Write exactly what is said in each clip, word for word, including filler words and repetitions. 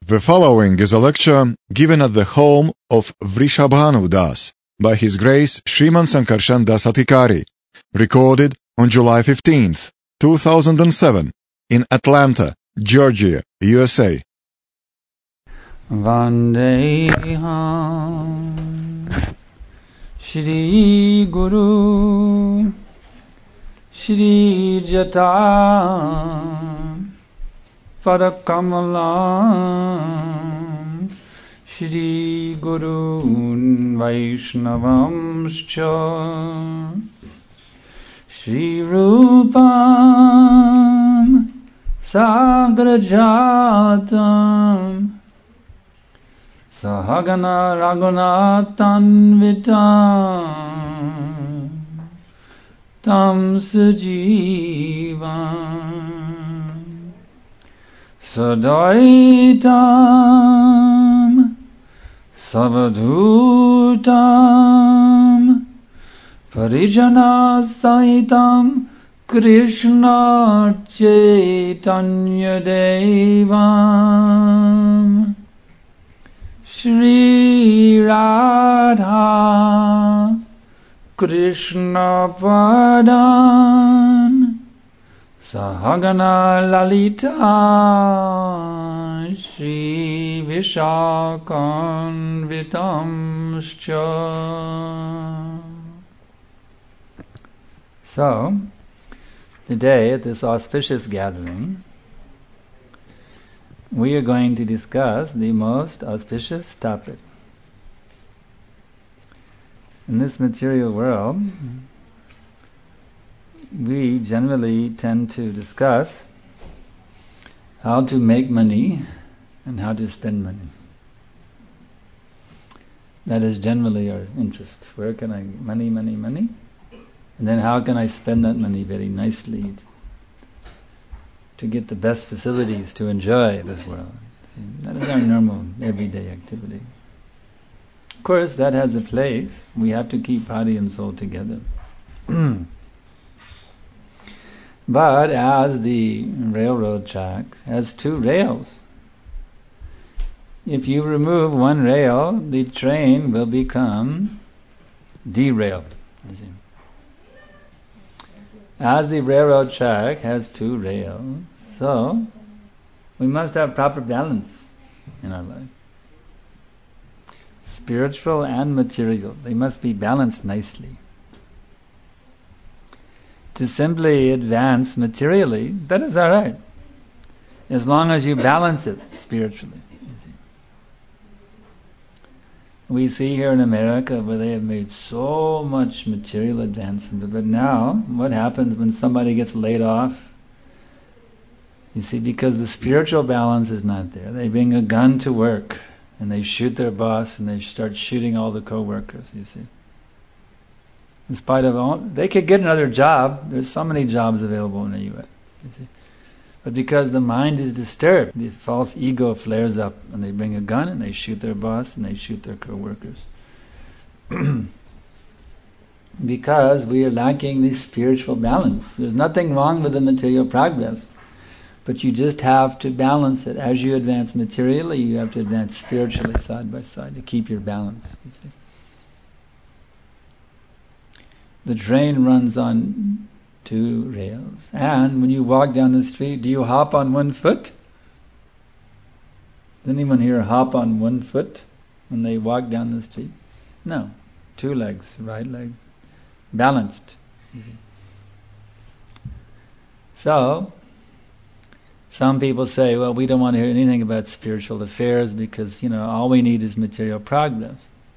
The following is a lecture given at the home of Vrishabhanu Das by His Grace Sriman Sankarshan Das Adhikari, recorded on July fifteenth, two thousand seven, in Atlanta, Georgia, U S A. Vandeham Shri Guru Shri Jata Padakamalam Shri Guru Vaishnavamscha Shri Rupam Sagrajatam Sahagana Raghunathanvitam Tam Sajivam Sadaitam Savadhutam Parijana Saitam Krishna Chaitanya Devam Shri Radha Krishna Padan Sahagana Lalita Shri Vishakanvitamscha. So, today at this auspicious gathering, we are going to discuss the most auspicious topic. In this material world, we generally tend to discuss how to make money and how to spend money. That is generally our interest. Where can I money, money, money? And then how can I spend that money very nicely to get the best facilities to enjoy this world? That is our normal, everyday activity. Of course, that has a place. We have to keep body and soul together. But as the railroad track has two rails, if you remove one rail, the train will become derailed. As the railroad track has two rails, so we must have proper balance in our life. Spiritual and material, they must be balanced nicely. To simply advance materially, that is alright, as long as you balance it spiritually. We see here in America where they have made so much material advancement, but now what happens when somebody gets laid off? You see, because the spiritual balance is not there. They bring a gun to work and they shoot their boss and they start shooting all the co-workers, you see. In spite of all, they could get another job. There's so many jobs available in the U S, you see. But because the mind is disturbed, the false ego flares up and they bring a gun and they shoot their boss and they shoot their co-workers. Because we are lacking the spiritual balance. There's nothing wrong with the material progress, but you just have to balance it. As you advance materially, you have to advance spiritually side by side to keep your balance. You see. The train runs on two rails. And when you walk down the street, do you hop on one foot? Does anyone here hop on one foot when they walk down the street? No. Two legs, right leg. Balanced. So, some people say, well, we don't want to hear anything about spiritual affairs because, you know, all we need is material progress.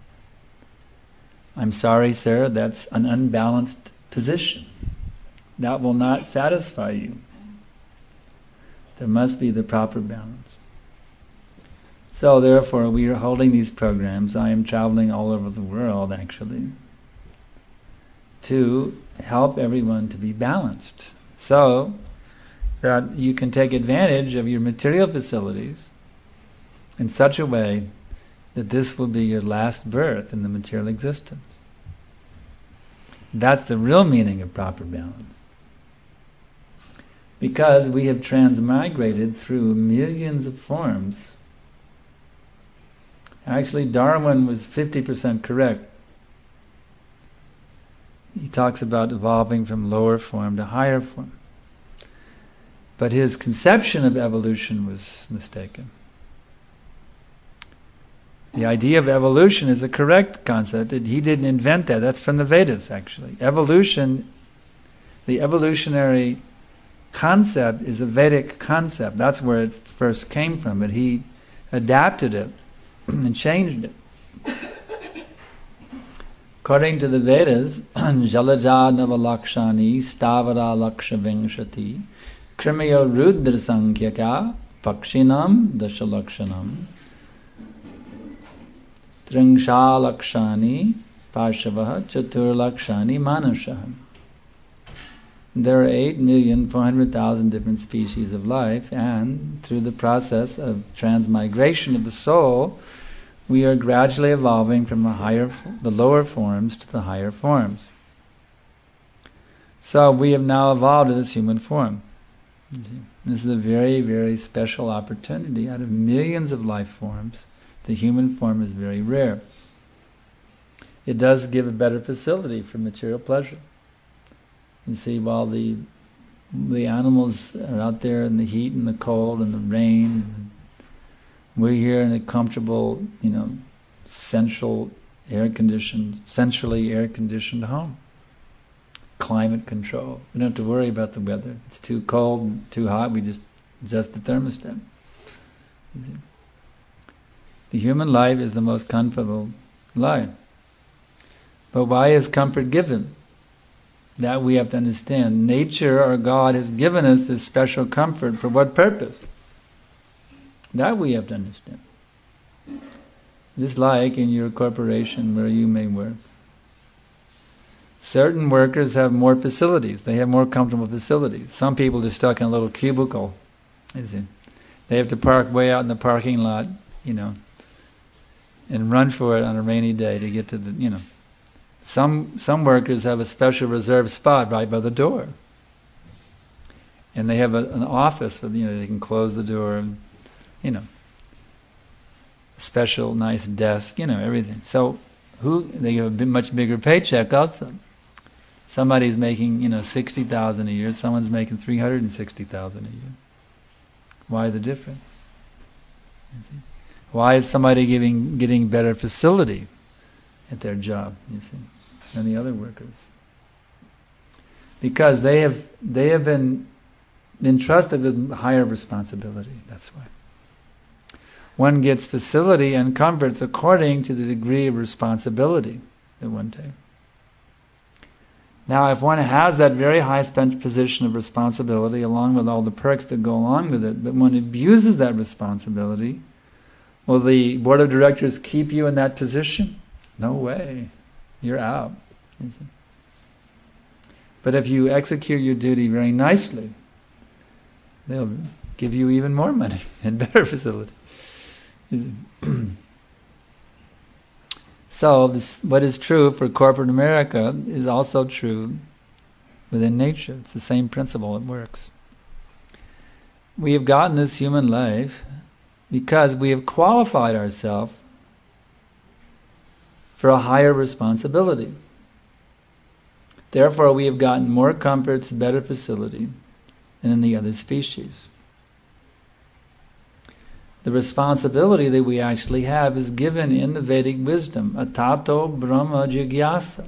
I'm sorry, sir, that's an unbalanced position. That will not satisfy you. There must be the proper balance. So therefore, we are holding these programs. I am traveling all over the world, actually, to help everyone to be balanced, so that you can take advantage of your material facilities in such a way that this will be your last birth in the material existence. That's the real meaning of proper balance. Because we have transmigrated through millions of forms Actually, Darwin was fifty percent correct. He talks about evolving from lower form to higher form. But his conception of evolution was mistaken. The idea of evolution is a correct concept. He didn't invent that. That's from the Vedas, actually. Evolution, the evolutionary concept is a Vedic concept. That's where it first came from. But he adapted it and changed it. According to the Vedas, Jalaja Navalakshani Stavara Laksha Vingshati Krimiya Rudra Sankhya Pakshinam Dashalakshanam Tringshalakshani Pashavaha Chaturlakshani Manashaham. There are eight million four hundred thousand different species of life, and through the process of transmigration of the soul, we are gradually evolving from the higher, the lower forms to the higher forms. So we have now evolved in this human form. This is a very, very special opportunity. Out of millions of life forms, the human form is very rare. It does give a better facility for material pleasure. You see, while the the animals are out there in the heat and the cold and the rain, we're here in a comfortable, you know, central air-conditioned, centrally air-conditioned home. Climate control. We don't have to worry about the weather. It's too cold, too hot, we just adjust the thermostat. The human life is the most comfortable life. But why is comfort given? That we have to understand. Nature or God has given us this special comfort for what purpose? That we have to understand. Just like in your corporation where you may work. Certain workers have more facilities. They have more comfortable facilities. Some people are stuck in a little cubicle. Is it? They have to park way out in the parking lot, you know, and run for it on a rainy day to get to the, you know. Some some workers have a special reserved spot right by the door. And they have a, an office where, you know, they can close the door and, you know, special nice desk, you know, everything. So who they have a much bigger paycheck also. Somebody's making, you know, sixty thousand a year, someone's making three hundred and sixty thousand a year. Why the difference? You see? Why is somebody giving getting better facility at their job, you see, than the other workers? Because they have they have been entrusted with higher responsibility. That's why. One gets facility and comforts according to the degree of responsibility that one takes. Now, if one has that very high position of responsibility, along with all the perks that go along with it, but one abuses that responsibility, will the board of directors keep you in that position? No way. You're out. But if you execute your duty very nicely, they'll give you even more money and better facility. So this, what is true for corporate America is also true within nature. It's the same principle. It works. We have gotten this human life because we have qualified ourselves for a higher responsibility. Therefore, we have gotten more comforts, better facility than in the other species. The responsibility that we actually have is given in the Vedic wisdom, atato brahma jigyasa.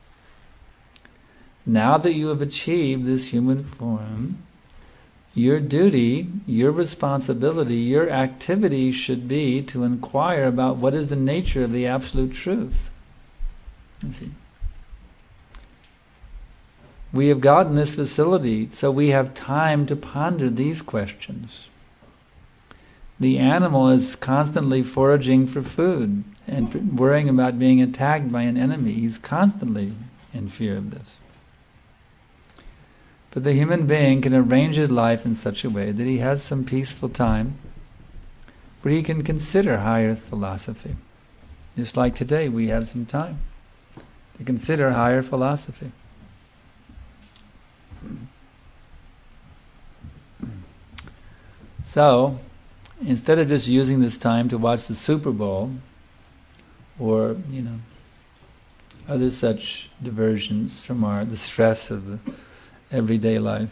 Now that you have achieved this human form, your duty, your responsibility, your activity should be to inquire about what is the nature of the absolute truth. You see? We have gotten this facility, so we have time to ponder these questions. The animal is constantly foraging for food and worrying about being attacked by an enemy. He's constantly in fear of this. But the human being can arrange his life in such a way that he has some peaceful time where he can consider higher philosophy. Just like today, we have some time to consider higher philosophy. So, instead of just using this time to watch the Super Bowl or, you know, other such diversions from our the stress of the everyday life.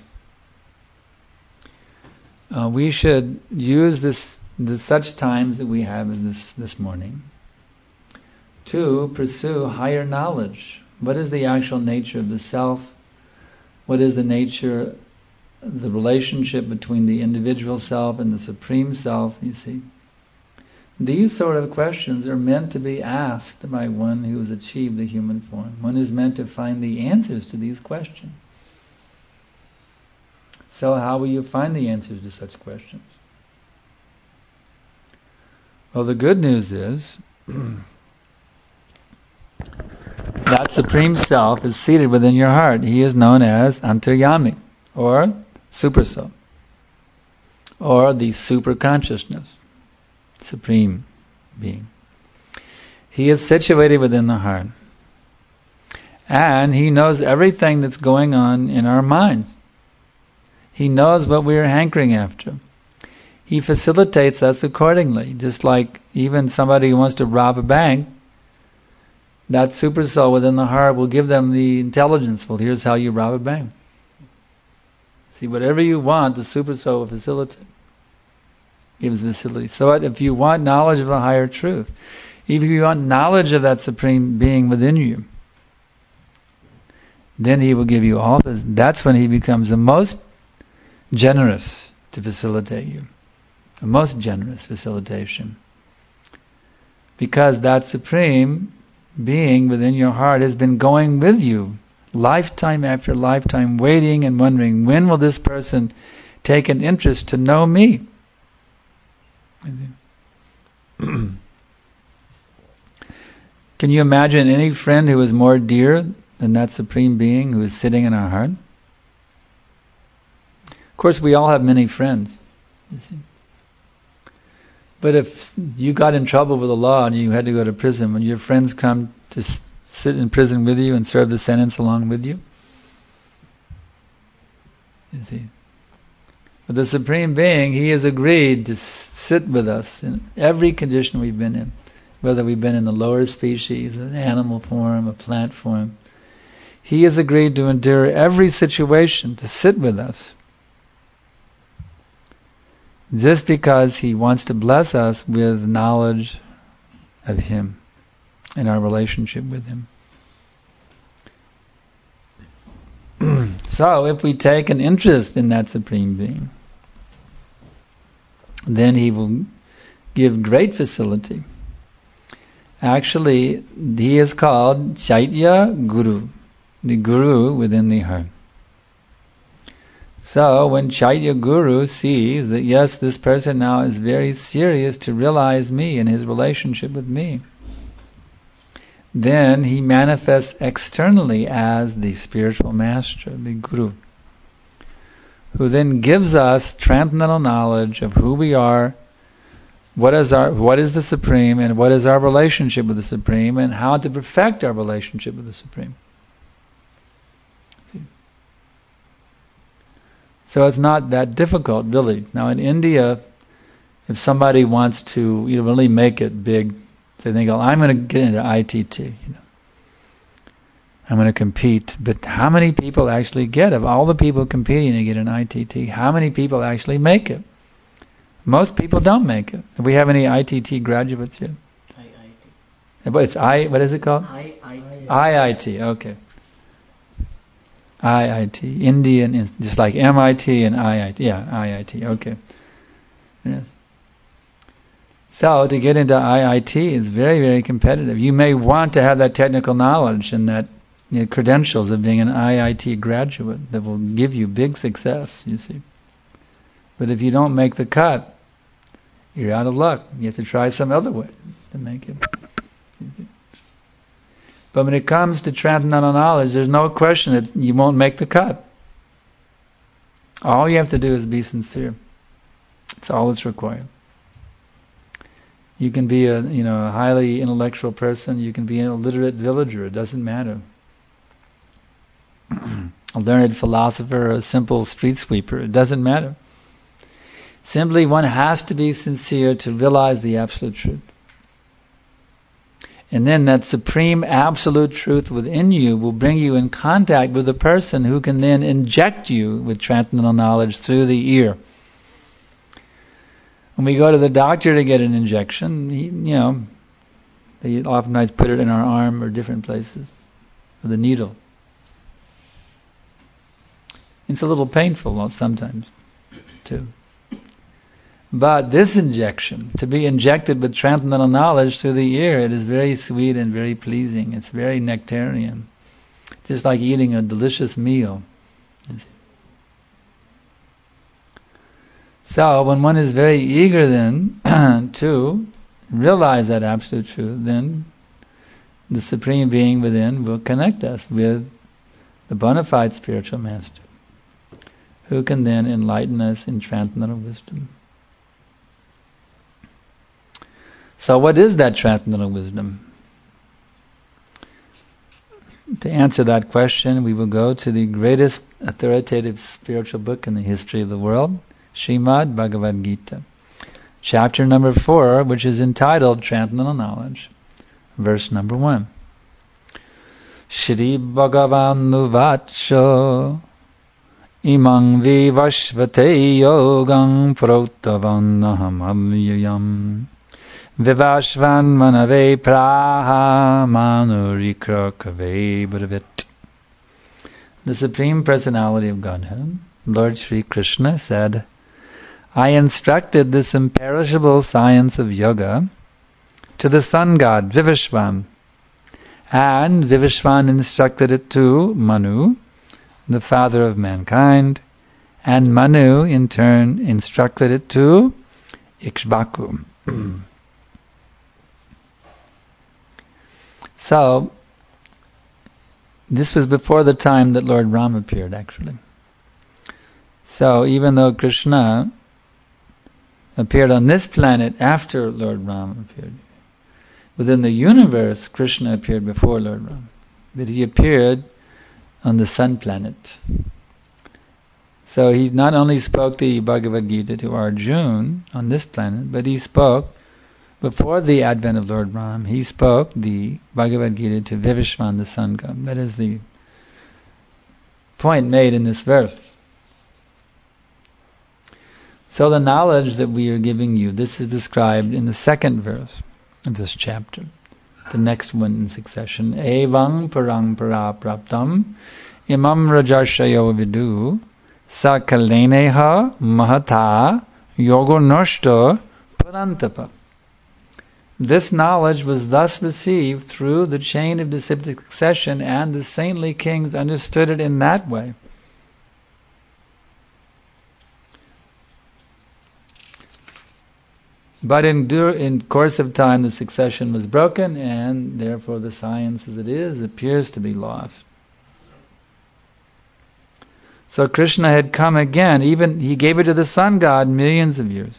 Uh, we should use this the such times that we have in this this morning to pursue higher knowledge. What is the actual nature of the self? What is the nature, the relationship between the individual self and the Supreme Self, you see? These sort of questions are meant to be asked by one who has achieved the human form. One is meant to find the answers to these questions. So how will you find the answers to such questions? Well, the good news is that Supreme Self is seated within your heart. He is known as Antaryami, or Super Soul, or the Super Consciousness, Supreme Being. He is situated within the heart. And He knows everything that's going on in our minds. He knows what we are hankering after. He facilitates us accordingly. Just like even somebody who wants to rob a bank, that super soul within the heart will give them the intelligence. Well, here's how you rob a bank. See, whatever you want, the super soul will facilitate. Gives facility. So if you want knowledge of a higher truth, if you want knowledge of that Supreme Being within you, then He will give you all this. That's when He becomes the most generous to facilitate you. The most generous facilitation. Because that Supreme Being within your heart has been going with you lifetime after lifetime, waiting and wondering, when will this person take an interest to know me? Can you imagine any friend who is more dear than that Supreme Being who is sitting in our heart? Of course, we all have many friends. You see. But if you got in trouble with the law and you had to go to prison, when your friends come to s- sit in prison with you and serve the sentence along with you? You see. But the Supreme Being, He has agreed to s- sit with us in every condition we've been in. Whether we've been in the lower species, an animal form, a plant form. He has agreed to endure every situation, to sit with us. Just because He wants to bless us with knowledge of Him and our relationship with Him. So, if we take an interest in that Supreme Being, then He will give great facility. Actually, He is called Chaitya Guru, the Guru within the heart. So, when Chaitya Guru sees that, yes, this person now is very serious to realize me and his relationship with me, then he manifests externally as the spiritual master, the Guru, who then gives us transcendental knowledge of who we are, what is our, what is the Supreme, and what is our relationship with the Supreme, and how to perfect our relationship with the Supreme. So it's not that difficult, really. Now in India, if somebody wants to, you know, really make it big, they think, oh, I'm going to get into I T T. You know, I'm going to compete. But how many people actually get it? Of all the people competing to get an I T T, how many people actually make it? Most people don't make it. Do we have any I T T graduates yet? I I T. But it's I. What is it called? I I T. I I T. Okay. I I T, Indian, just like M I T and I I T. Yeah, I I T. Okay. Yes. So to get into I I T is very, very competitive. You may want to have that technical knowledge and that, you know, credentials of being an I I T graduate that will give you big success. You see. But if you don't make the cut, you're out of luck. You have to try some other way to make it. You see. But when it comes to transcendental knowledge, there's no question that you won't make the cut. All you have to do is be sincere. That's all that's required. You can be a, you know, a highly intellectual person. You can be an illiterate villager. It doesn't matter. A learned philosopher or a simple street sweeper. It doesn't matter. Simply, one has to be sincere to realize the absolute truth. And then that supreme absolute truth within you will bring you in contact with a person who can then inject you with transcendental knowledge through the ear. When we go to the doctor to get an injection, he, you know, they oftentimes put it in our arm or different places with a needle. It's a little painful sometimes, too. But this injection, to be injected with transcendental knowledge through the ear, it is very sweet and very pleasing. It's very nectarian. Just like eating a delicious meal. So when one is very eager then to realize that absolute truth, then the Supreme Being within will connect us with the bona fide spiritual master, who can then enlighten us in transcendental wisdom. So what is that transcendental wisdom? To answer that question, we will go to the greatest authoritative spiritual book in the history of the world, Srimad Bhagavad Gita, chapter number four, which is entitled Transcendental Knowledge, verse number one. Shri Bhagavan Nuvacho Imang Vivashvate Yogam Protavan Avyayam Vivashvan Manave Praha Manurikra Kave Bravit. The Supreme Personality of Godhead, Lord Sri Krishna, said, I instructed this imperishable science of yoga to the sun god Vivashvan, and Vivashvan instructed it to Manu, the father of mankind, and Manu in turn instructed it to Ikshvaku. So, this was before the time that Lord Ram appeared, actually. So, even though Krishna appeared on this planet after Lord Ram appeared, within the universe, Krishna appeared before Lord Ram. But he appeared on the sun planet. So he not only spoke the Bhagavad Gita to Arjuna on this planet, but he spoke, before the advent of Lord Ram, he spoke the Bhagavad Gita to Vivashvan, the sun god. That is the point made in this verse. So the knowledge that we are giving you, this is described in the second verse of this chapter, the next one in succession. Evang parang para praptam imam rajarshayo vidu sakaleneha mahata yogo noshto parantapa. This knowledge was thus received through the chain of disciplic succession, and the saintly kings understood it in that way. But in, dur- in course of time, the succession was broken, and therefore the science as it is appears to be lost. So Krishna had come again, even he gave it to the sun god millions of years.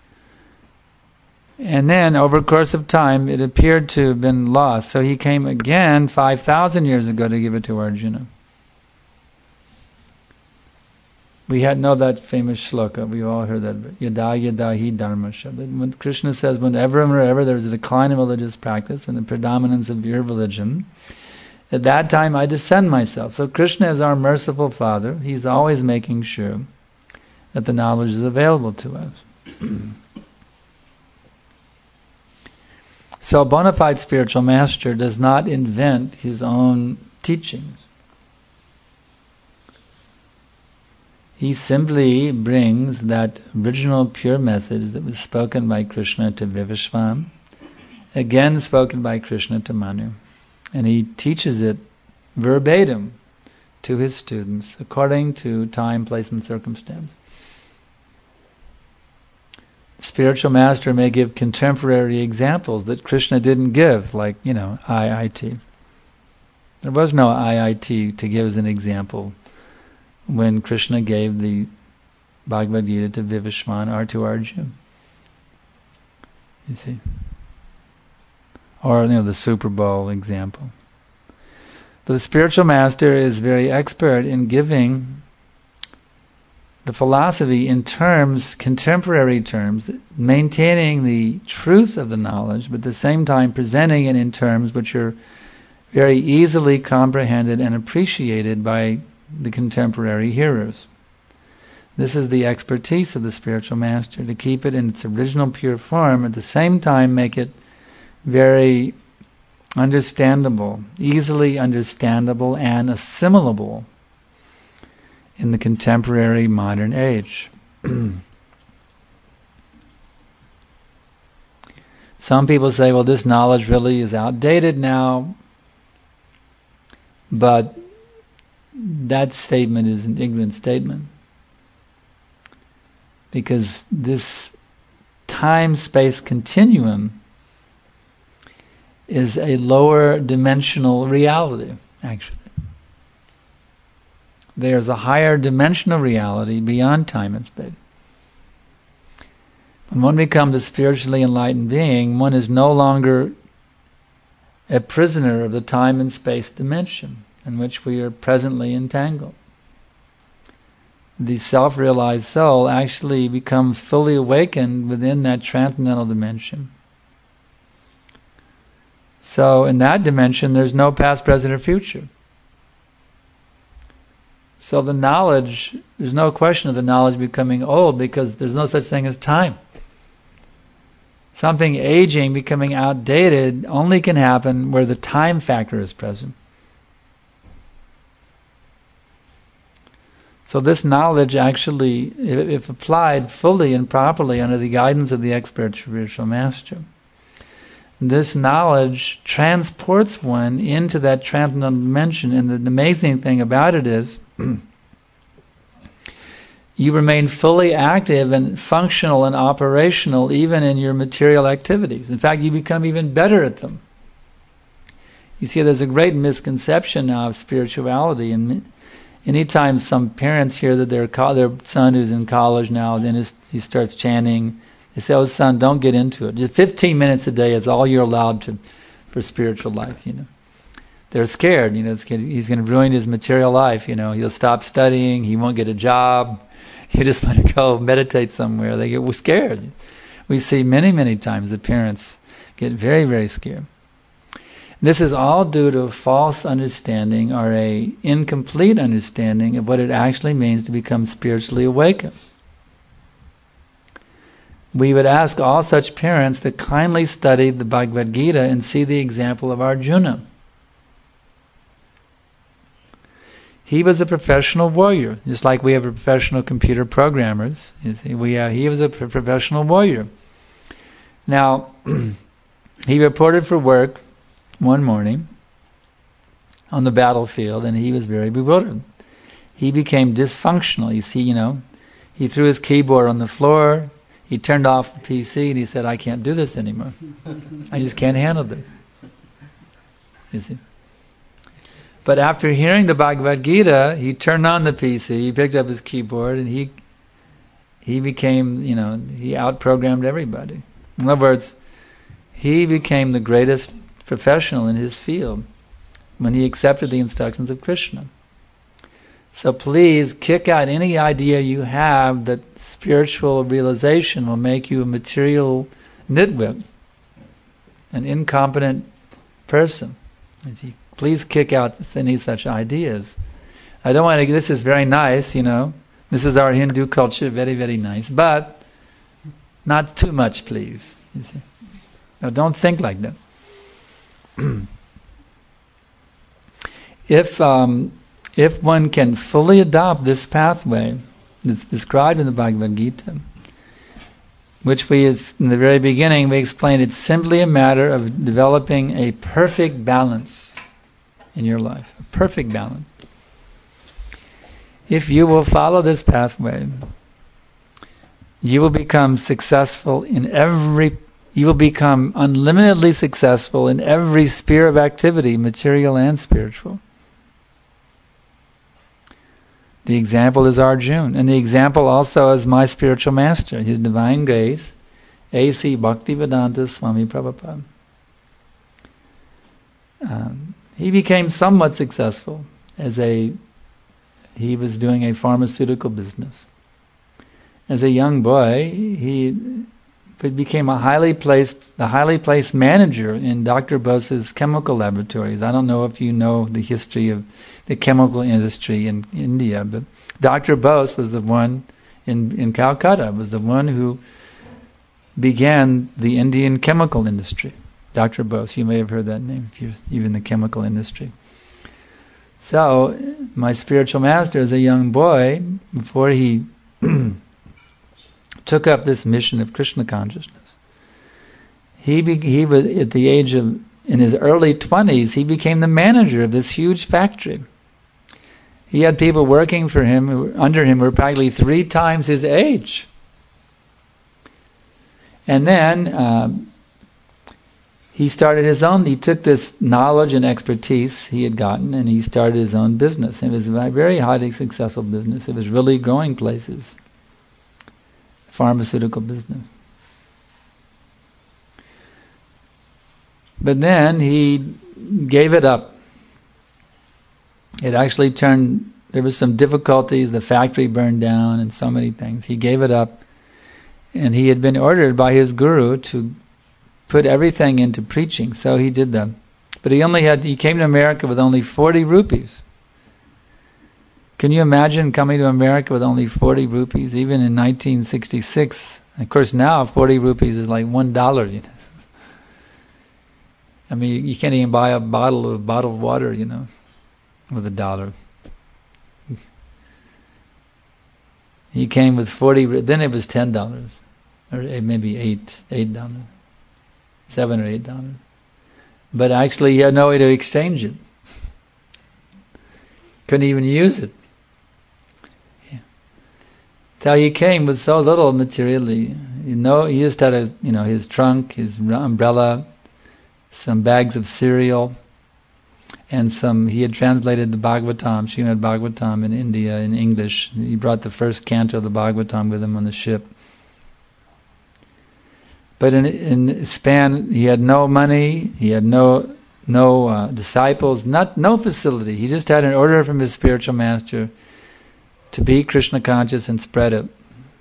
And then, over the course of time, it appeared to have been lost. So he came again five thousand years ago to give it to Arjuna. We had know that famous shloka. We all heard that. Yada yada hi dharma shabda. When Krishna says, whenever and wherever there is a decline in religious practice and the predominance of your religion, at that time I descend myself. So Krishna is our merciful Father. He's always making sure that the knowledge is available to us. So a bona fide spiritual master does not invent his own teachings. He simply brings that original pure message that was spoken by Krishna to Vivashvan, again spoken by Krishna to Manu. And he teaches it verbatim to his students according to time, place, and circumstance. Spiritual master may give contemporary examples that Krishna didn't give, like, you know, I I T. There was no I I T to give as an example when Krishna gave the Bhagavad Gita to Vivashvan or to Arjuna. You see? Or, you know, the Super Bowl example. But the spiritual master is very expert in giving the philosophy in terms, contemporary terms, maintaining the truth of the knowledge, but at the same time presenting it in terms which are very easily comprehended and appreciated by the contemporary hearers. This is the expertise of the spiritual master, to keep it in its original pure form, at the same time make it very understandable, easily understandable and assimilable in the contemporary modern age. Some people say, well, this knowledge really is outdated now, but that statement is an ignorant statement, because this time-space continuum is a lower dimensional reality, actually. There's a higher dimensional reality beyond time and space. When one becomes a spiritually enlightened being, one is no longer a prisoner of the time and space dimension in which we are presently entangled. The self-realized soul actually becomes fully awakened within that transcendental dimension. So in that dimension, there's no past, present, or future. So the knowledge, there's no question of the knowledge becoming old, because there's no such thing as time. Something aging, becoming outdated, only can happen where the time factor is present. So this knowledge actually, if applied fully and properly under the guidance of the expert spiritual master, this knowledge transports one into that transcendental dimension. And the, the amazing thing about it is, you remain fully active and functional and operational even in your material activities. In fact, you become even better at them. You see, there's a great misconception now of spirituality. And anytime some parents hear that their co- their son who's in college now, then his, he starts chanting, they say, "Oh, son, don't get into it. Just fifteen minutes a day is all you're allowed to for spiritual life." You know, they're scared. You know, it's, he's going to ruin his material life. You know, he'll stop studying. He won't get a job. He just want to go meditate somewhere. They get scared. We see many, many times the parents get very, very scared. This is all due to a false understanding or a incomplete understanding of what it actually means to become spiritually awakened. We would ask all such parents to kindly study the Bhagavad Gita and see the example of Arjuna. He was a professional warrior, just like we have a professional computer programmers. You see, we uh, he was a pro- professional warrior. Now, he reported for work one morning on the battlefield, and he was very bewildered. He became dysfunctional. You see, you know, he threw his keyboard on the floor. He turned off the P C, and he said, "I can't do this anymore. I just can't handle this." You see. But after hearing the Bhagavad Gita, he turned on the P C, he picked up his keyboard, and he he became, you know, he out-programmed everybody. In other words, he became the greatest professional in his field when he accepted the instructions of Krishna. So please kick out any idea you have that spiritual realization will make you a material nitwit, an incompetent person. Please kick out any such ideas. I don't want to, this is very nice, you know. This is our Hindu culture, very, very nice. But not too much, please. You see. Now, don't think like that. if um, if one can fully adopt this pathway that's described in the Bhagavad Gita, which we, is, in the very beginning, we explained it's simply a matter of developing a perfect balance in your life, a perfect balance. If you will follow this pathway, you will become successful in every, you will become unlimitedly successful in every sphere of activity, material and spiritual. The example is Arjuna, and the example also is my spiritual master, His Divine Grace, A C Bhaktivedanta Swami Prabhupada. Um, he became somewhat successful as a, he was doing a pharmaceutical business. as a young boy, he became a highly placed, a highly placed manager in Doctor Bose's chemical laboratories. I don't know if you know the history of the chemical industry in India, but Doctor Bose was the one in in Calcutta, was the one who began the Indian chemical industry. Doctor Bose, you may have heard that name if you're even in the chemical industry. So, my spiritual master as a young boy, before he took up this mission of Krishna consciousness, he be, he was at the age of, in his early twenties, he became the manager of this huge factory. He had people working for him, who, under him, who were practically three times his age. And then um, he started his own, he took this knowledge and expertise he had gotten, and he started his own business. It was a very highly successful business. It was really growing places. Pharmaceutical business. But then he gave it up. It actually turned, there was some difficulties, the factory burned down and so many things. He gave it up, and he had been ordered by his guru to put everything into preaching, so he did that. But he only had, he came to America with only forty rupees. Can you imagine coming to America with only forty rupees, even in nineteen sixty-six? Of course now forty rupees is like one dollar, you know. I mean, you can't even buy a bottle of bottled water, you know, with a dollar. He came with forty, then it was ten dollars, or maybe eight, eight dollars, seven or eight dollars. But actually he had no way to exchange it. Couldn't even use it. So he came with so little materially. You know, he just had a, you know, his trunk, his umbrella, some bags of cereal, and some. He had translated the Bhagavatam, Srimad Bhagavatam, in India in English. He brought the first canto of the Bhagavatam with him on the ship. But in in span, he had no money. He had no no uh, disciples, not no facility. He just had an order from his spiritual master to be Krishna conscious and spread it.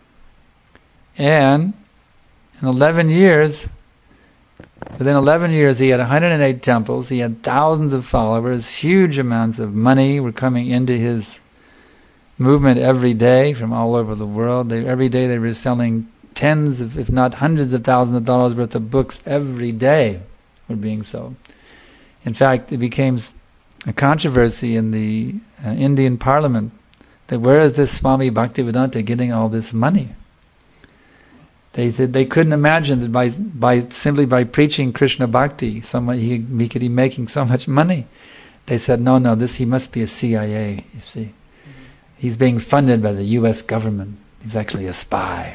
And in eleven years, within eleven years, he had one hundred eight temples. He had thousands of followers. Huge amounts of money were coming into his movement every day from all over the world. They, every day they were selling tens, of, if not hundreds of thousands of dollars worth of books every day were being sold. In fact, it became a controversy in the uh, Indian Parliament that where is this Swami Bhaktivedanta getting all this money? They said they couldn't imagine that by by simply by preaching Krishna Bhakti, someone he, he could be making so much money. They said, no, no, this he must be a C I A. You see, mm-hmm. He's being funded by the U S government. He's actually a spy.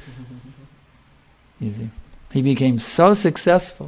You see, he became so successful.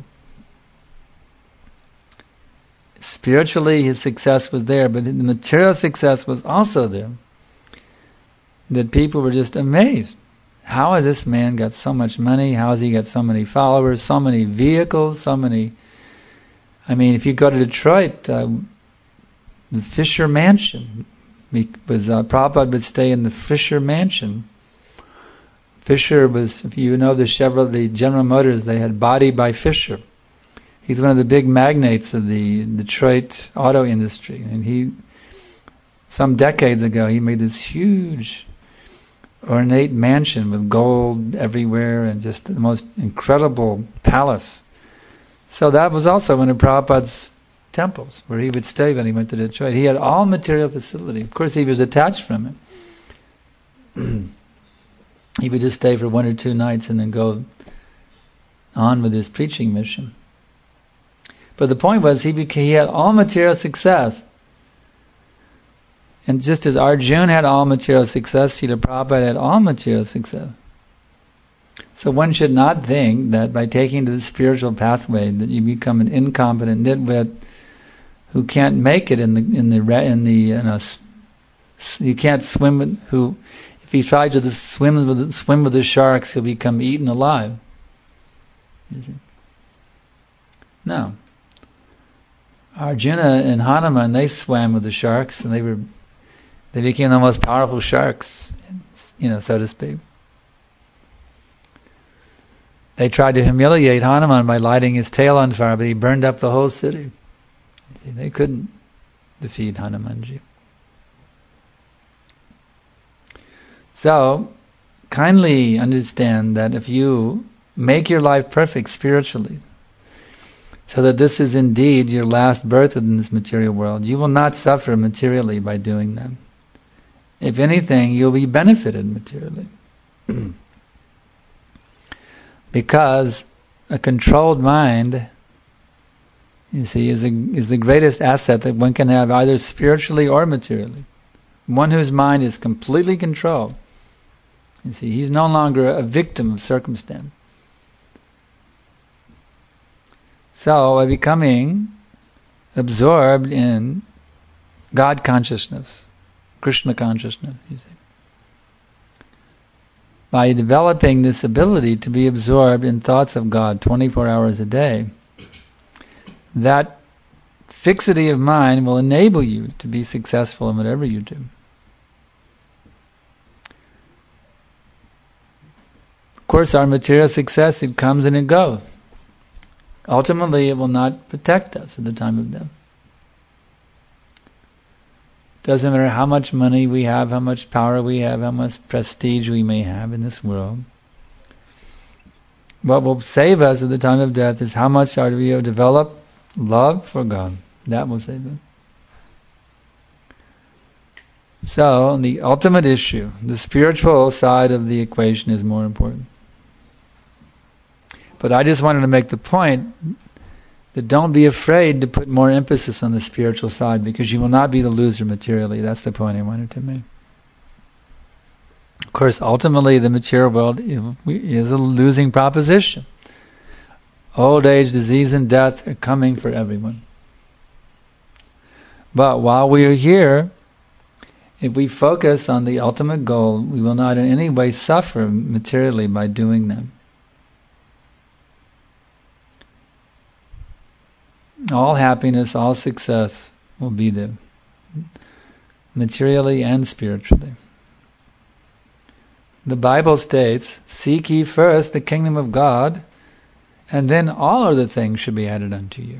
Spiritually, his success was there, but the material success was also there. That people were just amazed. How has this man got so much money? How has he got so many followers, so many vehicles, so many... I mean, if you go to Detroit, uh, the Fisher Mansion, was uh, Prabhupada would stay in the Fisher Mansion. Fisher was, if you know the Chevrolet, the General Motors, they had Body by Fisher. He's one of the big magnates of the Detroit auto industry. And he, some decades ago, he made this huge ornate mansion with gold everywhere and just the most incredible palace. So that was also one of Prabhupada's temples, where he would stay when he went to Detroit. He had all material facility. Of course, he was attached from it. He would just stay for one or two nights and then go on with his preaching mission. But the point was, he became, he had all material success. And just as Arjuna had all material success, Srila Prabhupada had all material success. So one should not think that by taking to the spiritual pathway that you become an incompetent nitwit who can't make it in the in the in the you know, you can't swim with, who if he tries to swim with swim with the sharks, he'll become eaten alive. You see? No. Arjuna and Hanuman, they swam with the sharks, and they were they became the most powerful sharks, you know, so to speak. They tried to humiliate Hanuman by lighting his tail on fire, but he burned up the whole city. See, they couldn't defeat Hanumanji. So, kindly understand that if you make your life perfect spiritually, so that this is indeed your last birth within this material world, you will not suffer materially by doing that. If anything, you'll be benefited materially. Because a controlled mind, you see, is, a, is the greatest asset that one can have, either spiritually or materially. One whose mind is completely controlled. You see, he's no longer a victim of circumstance. So, by becoming absorbed in God consciousness, Krishna consciousness, you see, by developing this ability to be absorbed in thoughts of God twenty-four hours a day, that fixity of mind will enable you to be successful in whatever you do. Of course, our material success, it comes and it goes. Ultimately, it will not protect us at the time of death. Doesn't matter how much money we have, how much power we have, how much prestige we may have in this world. What will save us at the time of death is how much are we have developed love for God. That will save us. So, the ultimate issue, the spiritual side of the equation is more important. But I just wanted to make the point that don't be afraid to put more emphasis on the spiritual side, because you will not be the loser materially. That's the point I wanted to make. Of course, ultimately the material world is a losing proposition. Old age, disease, and death are coming for everyone. But while we are here, if we focus on the ultimate goal, we will not in any way suffer materially by doing that. All happiness, all success will be there, materially and spiritually. The Bible states, seek ye first the kingdom of God, and then all other things should be added unto you.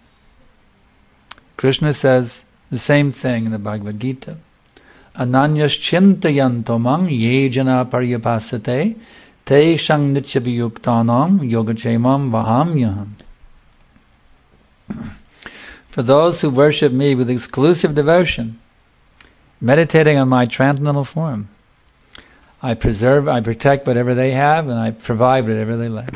Krishna says the same thing in the Bhagavad Gita. Ananyas chintayanto mang ye jana paryapasate te shang nityabhiyuktanam yogachemam vahamyaham. For those who worship me with exclusive devotion, meditating on my transcendental form, I preserve, I protect whatever they have, and I provide whatever they lack.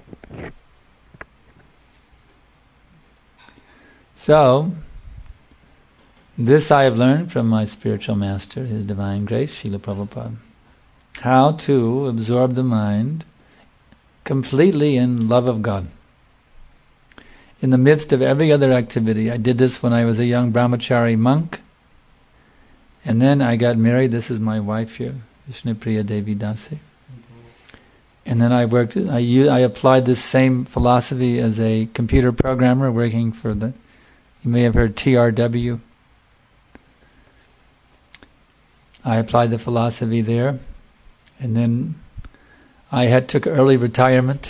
So, this I have learned from my spiritual master, His Divine Grace, Srila Prabhupada. How to absorb the mind completely in love of God. In the midst of every other activity. I did this when I was a young brahmachari monk. And then I got married. This is my wife here, Vishnupriya Devi Dasi. And then I worked, I, I applied this same philosophy as a computer programmer working for the, you may have heard T R W. I applied the philosophy there. And then I had took early retirement.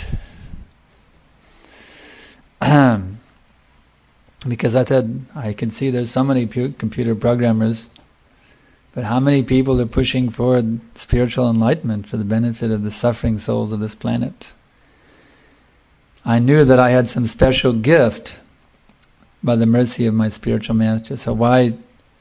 Because I thought, I can see there's so many pu- computer programmers, but how many people are pushing for spiritual enlightenment for the benefit of the suffering souls of this planet? I knew that I had some special gift by the mercy of my spiritual master. So why?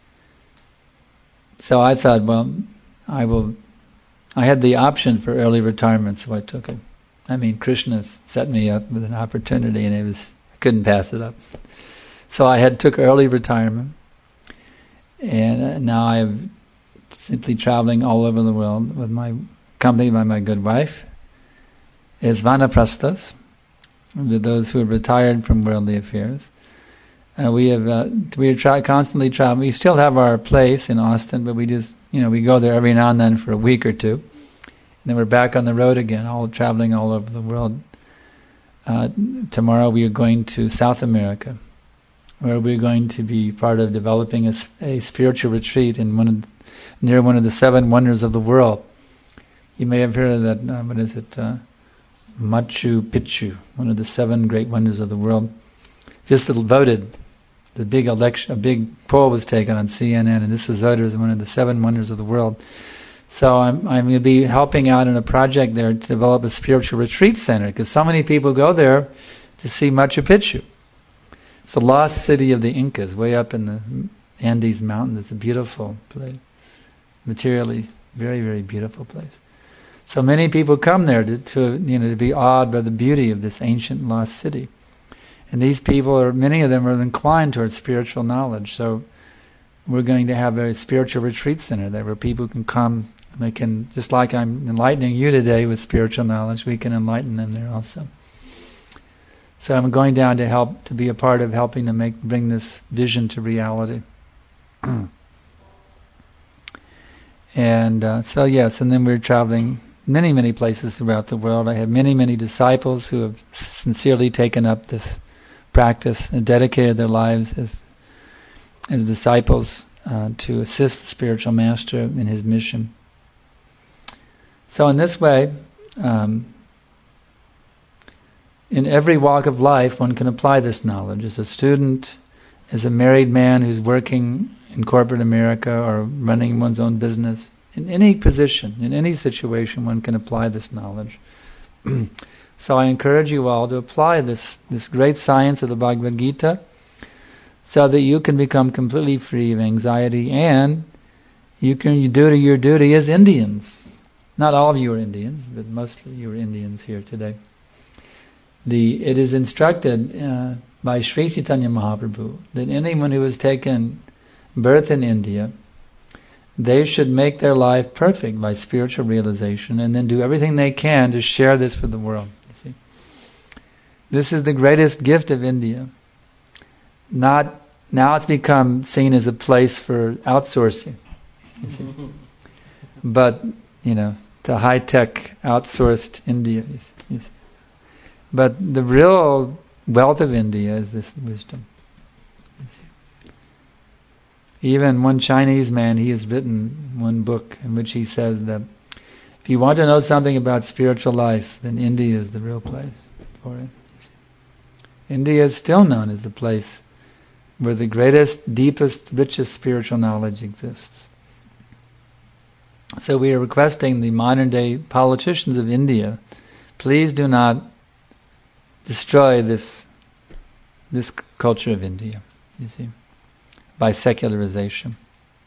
So I thought, well, I will. I had the option for early retirement, so I took it. I mean, Krishna set me up with an opportunity, and it was I couldn't pass it up. So I had took early retirement, and uh, now I'm simply traveling all over the world with my accompanied by my good wife, is Vanaprasthas, with those who have retired from worldly affairs. Uh, we have uh, we are tra- constantly traveling. We still have our place in Austin, but we just you know we go there every now and then for a week or two, and then we're back on the road again, all traveling all over the world. Uh, tomorrow we are going to South America, where we're going to be part of developing a, a spiritual retreat in one of, near one of the seven wonders of the world. You may have heard of that. Uh, what is it? Uh, Machu Picchu, one of the seven great wonders of the world. Just voted. The big election, a big poll was taken on C N N, and this was voted as one of the seven wonders of the world. So I'm I'm going to be helping out in a project there to develop a spiritual retreat center, because so many people go there to see Machu Picchu. It's the lost city of the Incas, way up in the Andes mountains. It's a beautiful place, materially very, very beautiful place. So many people come there to, to you know to be awed by the beauty of this ancient lost city. And these people, are many of them, are inclined towards spiritual knowledge. So we're going to have a spiritual retreat center there where people can come and they can, just like I'm enlightening you today with spiritual knowledge, we can enlighten them there also. So I'm going down to help, to be a part of helping to make bring this vision to reality. And uh, so yes, and then we're traveling many, many places throughout the world. I have many, many disciples who have sincerely taken up this practice and dedicated their lives as as disciples uh, to assist the spiritual master in his mission. So in this way, um, in every walk of life, one can apply this knowledge. As a student, as a married man who's working in corporate America or running one's own business, in any position, in any situation, one can apply this knowledge. So I encourage you all to apply this, this great science of the Bhagavad Gita so that you can become completely free of anxiety, and you can you do your duty as Indians. Not all of you are Indians, but mostly you are Indians here today. The It is instructed uh, by Sri Chaitanya Mahaprabhu that anyone who has taken birth in India, they should make their life perfect by spiritual realization and then do everything they can to share this with the world. You see, this is the greatest gift of India. Not now it's become seen as a place for outsourcing. You see, but you know, to high-tech outsourced India. You see, you see. But the real wealth of India is this wisdom. You see. Even one Chinese man, he has written one book in which he says that if you want to know something about spiritual life, then India is the real place for it. India is still known as the place where the greatest, deepest, richest spiritual knowledge exists. So we are requesting the modern day politicians of India, please do not destroy this this culture of India, you see, by secularization.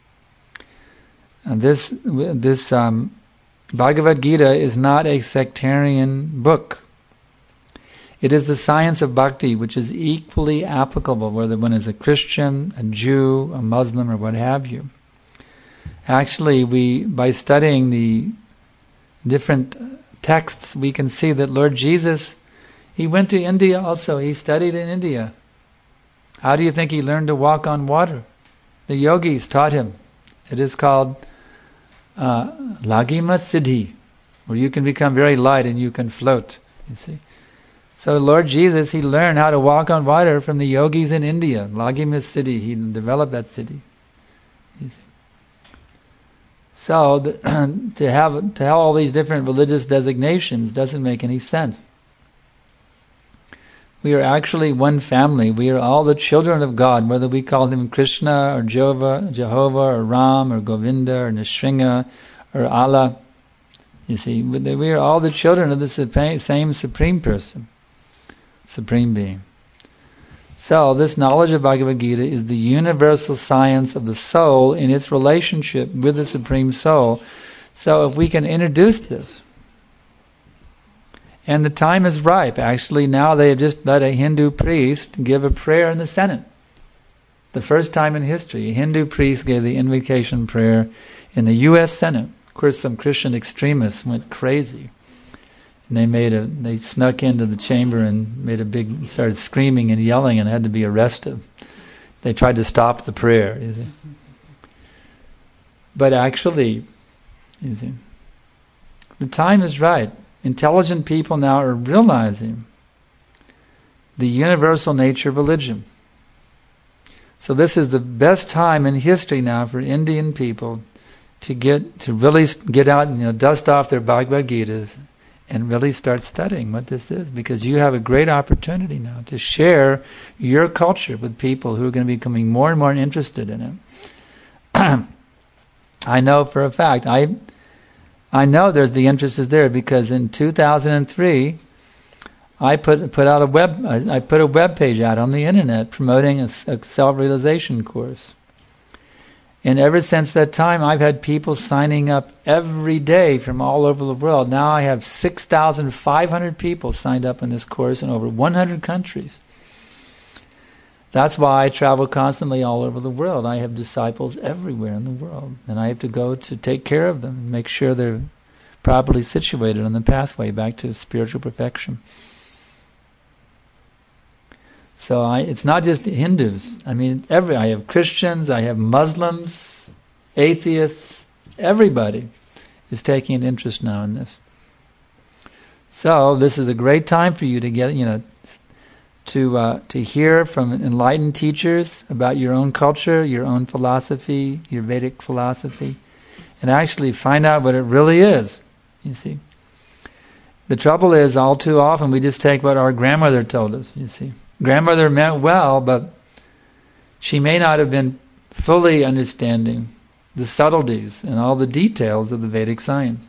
And this this um, Bhagavad Gita is not a sectarian book. It is the science of bhakti, which is equally applicable whether one is a Christian, a Jew, a Muslim, or what have you. Actually, we by studying the different texts, we can see that Lord Jesus, he went to India also. He studied in India. How do you think he learned to walk on water? The yogis taught him. It is called uh, Lagima Siddhi, where you can become very light and you can float. You see. So Lord Jesus, he learned how to walk on water from the yogis in India. Lagima Siddhi, he developed that siddhi. You see. So the, to have to have all these different religious designations doesn't make any sense. We are actually one family. We are all the children of God, whether we call him Krishna or Jehovah, Jehovah or Ram or Govinda or Nrsimha or Allah. You see, we are all the children of the same Supreme Person, Supreme Being. So this knowledge of Bhagavad Gita is the universal science of the soul in its relationship with the Supreme Soul. So if we can introduce this, and the time is ripe. Actually, now they have just let a Hindu priest give a prayer in the Senate. The first time in history, a Hindu priest gave the invocation prayer in the U S Senate. Of course, some Christian extremists went crazy. And they made a, they snuck into the chamber and made a big, started screaming and yelling and had to be arrested. They tried to stop the prayer, you see. But actually, you see, the time is right. Intelligent people now are realizing the universal nature of religion. So this is the best time in history now for Indian people to get to really get out and you know, dust off their Bhagavad Gitas and really start studying what this is, because you have a great opportunity now to share your culture with people who are going to be becoming more and more interested in it. I know for a fact, I I know there's the interest is there, because in two thousand three I put put out a web I put a web page out on the internet promoting a, a self-realization course. And ever since that time, I've had people signing up every day from all over the world. Now I have six thousand five hundred people signed up in this course in over one hundred countries. That's why I travel constantly all over the world. I have disciples everywhere in the world, and I have to go to take care of them and make sure they're properly situated on the pathway back to spiritual perfection. So I, it's not just Hindus. I mean, every I have Christians, I have Muslims, atheists. Everybody is taking an interest now in this. So this is a great time for you to get, you know, to uh, to hear from enlightened teachers about your own culture, your own philosophy, your Vedic philosophy, and actually find out what it really is. You see, the trouble is, all too often we just take what our grandmother told us. You see. Grandmother meant well, but she may not have been fully understanding the subtleties and all the details of the Vedic science.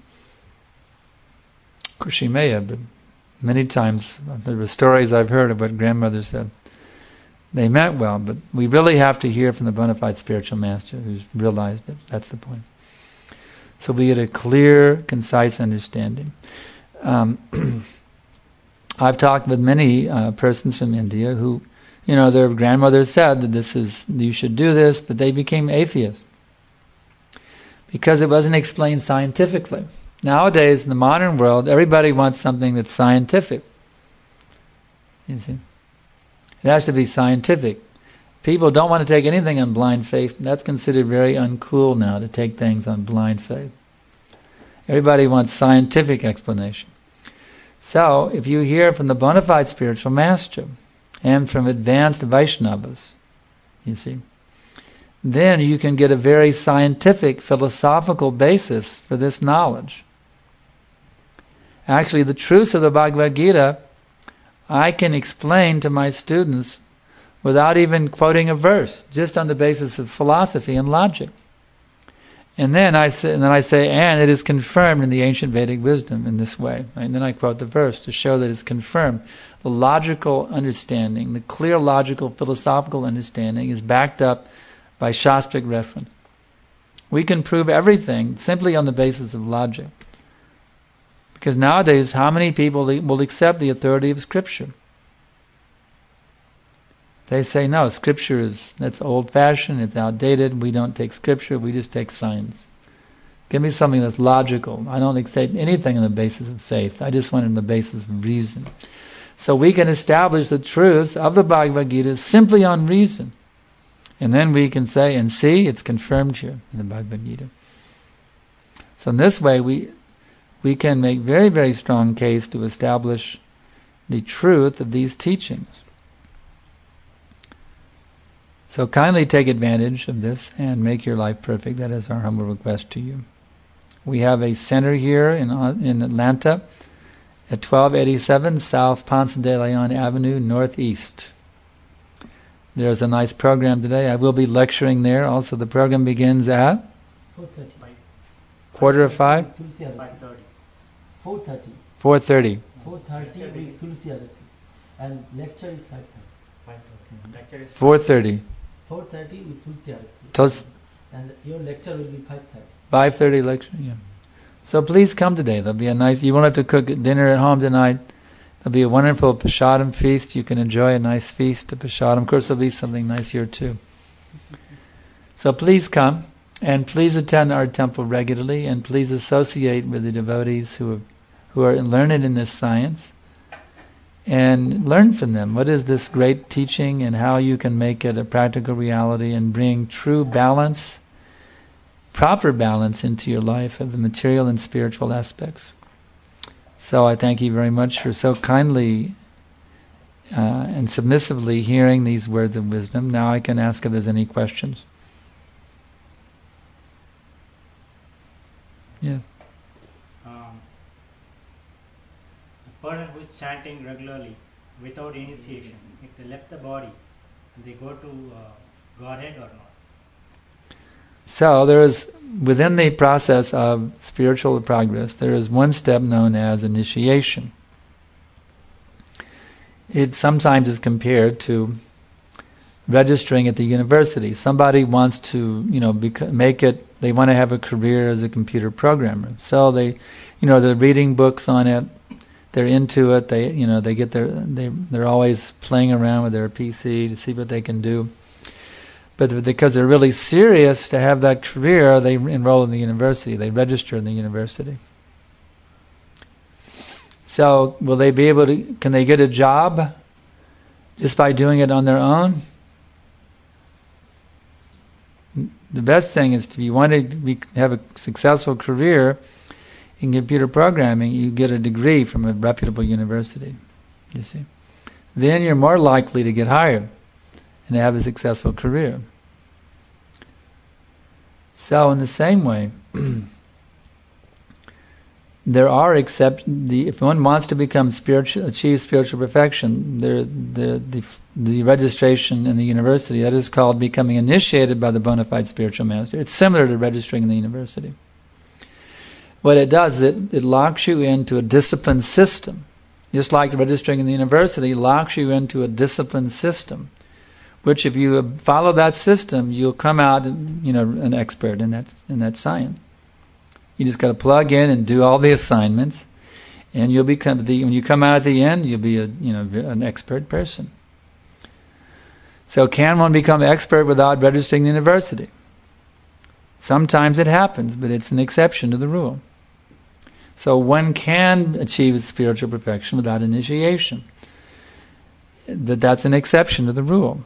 Of course, she may have, but many times there were stories I've heard of what grandmother said. They meant well, but we really have to hear from the bona fide spiritual master who's realized it. That's the point. So we get a clear, concise understanding. Um, I've talked with many uh, persons from India who, you know, their grandmother said that this is, you should do this, but they became atheists because it wasn't explained scientifically. Nowadays, in the modern world, everybody wants something that's scientific. You see, it has to be scientific. People don't want to take anything on blind faith. That's considered very uncool now, to take things on blind faith. Everybody wants scientific explanation. So, if you hear from the bona fide spiritual master and from advanced Vaishnavas, you see, then you can get a very scientific, philosophical basis for this knowledge. Actually, the truths of the Bhagavad Gita, I can explain to my students without even quoting a verse, just on the basis of philosophy and logic. And then I say, and then I say, and it is confirmed in the ancient Vedic wisdom in this way. And then I quote the verse to show that it's confirmed. The logical understanding, the clear logical philosophical understanding is backed up by Shastric reference. We can prove everything simply on the basis of logic. Because nowadays, how many people will accept the authority of Scripture? They say, no, Scripture is, that's old-fashioned, it's outdated, we don't take Scripture, we just take science. Give me something that's logical. I don't accept anything on the basis of faith. I just want it on the basis of reason. So we can establish the truths of the Bhagavad Gita simply on reason. And then we can say, and see, it's confirmed here in the Bhagavad Gita. So in this way, we we can make very, very strong case to establish the truth of these teachings. So kindly take advantage of this and make your life perfect. That is our humble request to you. We have a center here in in Atlanta at twelve eighty-seven South Ponce de Leon Avenue, Northeast. There's a nice program today. I will be lecturing there. Also, the program begins at four thirty. Quarter of five? five thirty. four thirty. four thirty. four thirty with Tulsi Arati. And lecture is five thirty. five thirty. Lecture is four thirty. four thirty with Tulsi Arati. Tos- And your lecture will be five thirty. five thirty lecture, yeah. So please come today. There'll be a nice, you won't have to cook dinner at home tonight. There'll be a wonderful Prasadam feast. You can enjoy a nice feast of Prasadam. Of course, there'll be something nice here too. So please come, and please attend our temple regularly, and please associate with the devotees who are, who are learned in this science, and learn from them. What is this great teaching, and how you can make it a practical reality and bring true balance, proper balance into your life of the material and spiritual aspects. So I thank you very much for so kindly uh, and submissively hearing these words of wisdom. Now I can ask if there's any questions. Yeah. Um, chanting regularly without initiation, if they left the body, they go to uh, Godhead or not? So there is, within the process of spiritual progress, there is one step known as initiation. It sometimes is compared to registering at the university. Somebody wants to, you know, bec- make it, they want to have a career as a computer programmer. So they, you know, they're reading books on it, they're into it, they, you know, they get their, they, they're always playing around with their P C to see what they can do. But because they're really serious to have that career, they enroll in the university, they register in the university. So will they be able to, can they get a job just by doing it on their own? The best thing is, if you want to be, have a successful career in computer programming, you get a degree from a reputable university, you see. Then you're more likely to get hired and have a successful career. So in the same way, there are except the if one wants to become spiritual, achieve spiritual perfection, there the the the registration in the university, that is called becoming initiated by the bona fide spiritual master. It's similar to registering in the university. What it does, it it locks you into a disciplined system, just like registering in the university locks you into a disciplined system. Which, if you follow that system, you'll come out, you know, an expert in that in that science. You just got to plug in and do all the assignments, and you'll become the. When you come out at the end, you'll be a, you know, an expert person. So, can one become expert without registering the university? Sometimes it happens, but it's an exception to the rule. So, one can achieve spiritual perfection without initiation. That that's an exception to the rule.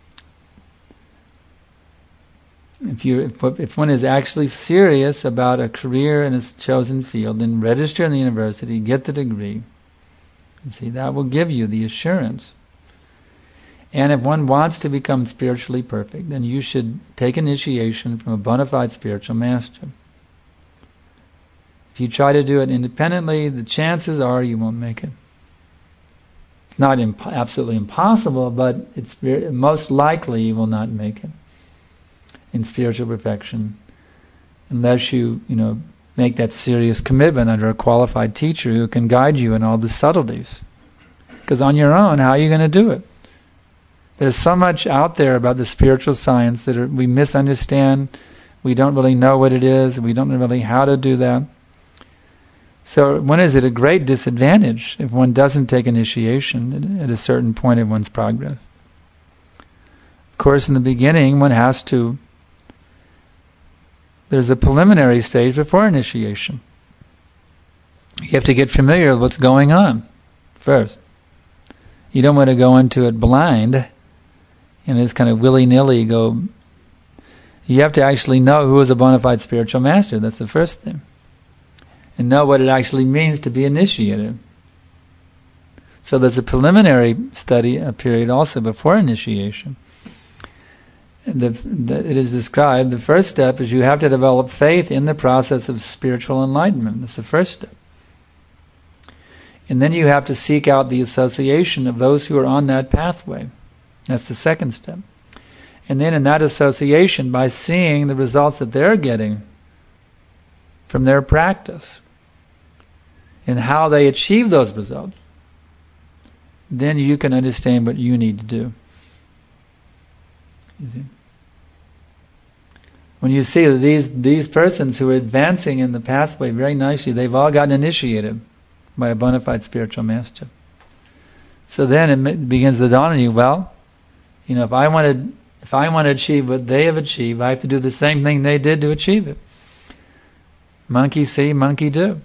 If you if, if one is actually serious about a career in a chosen field, then register in the university, get the degree. You see, that will give you the assurance. And if one wants to become spiritually perfect, then you should take initiation from a bona fide spiritual master. If you try to do it independently, the chances are you won't make it. It's not imp- absolutely impossible, but it's very, most likely you will not make it in spiritual perfection unless you, you know, make that serious commitment under a qualified teacher who can guide you in all the subtleties. Because on your own, how are you going to do it? There's so much out there about the spiritual science that are, we misunderstand. We don't really know what it is. We don't know really how to do that. So one is at a great disadvantage if one doesn't take initiation at a certain point in one's progress. Of course, in the beginning, one has to, there's a preliminary stage before initiation. You have to get familiar with what's going on first. You don't want to go into it blind and just kind of willy-nilly go. You have to actually know who is a bona fide spiritual master. That's the first thing. And know what it actually means to be initiated. So there's a preliminary study, a period also before initiation. The, the, it is described, the first step is you have to develop faith in the process of spiritual enlightenment. That's the first step. And then you have to seek out the association of those who are on that pathway. That's the second step. And then in that association, by seeing the results that they're getting from their practice and how they achieve those results, then you can understand what you need to do. You see? When you see that these these persons who are advancing in the pathway very nicely, they've all gotten initiated by a bona fide spiritual master. So then it begins to dawn on you, well, you know, if I want to if I want to achieve what they have achieved, I have to do the same thing they did to achieve it. Monkey see, monkey do.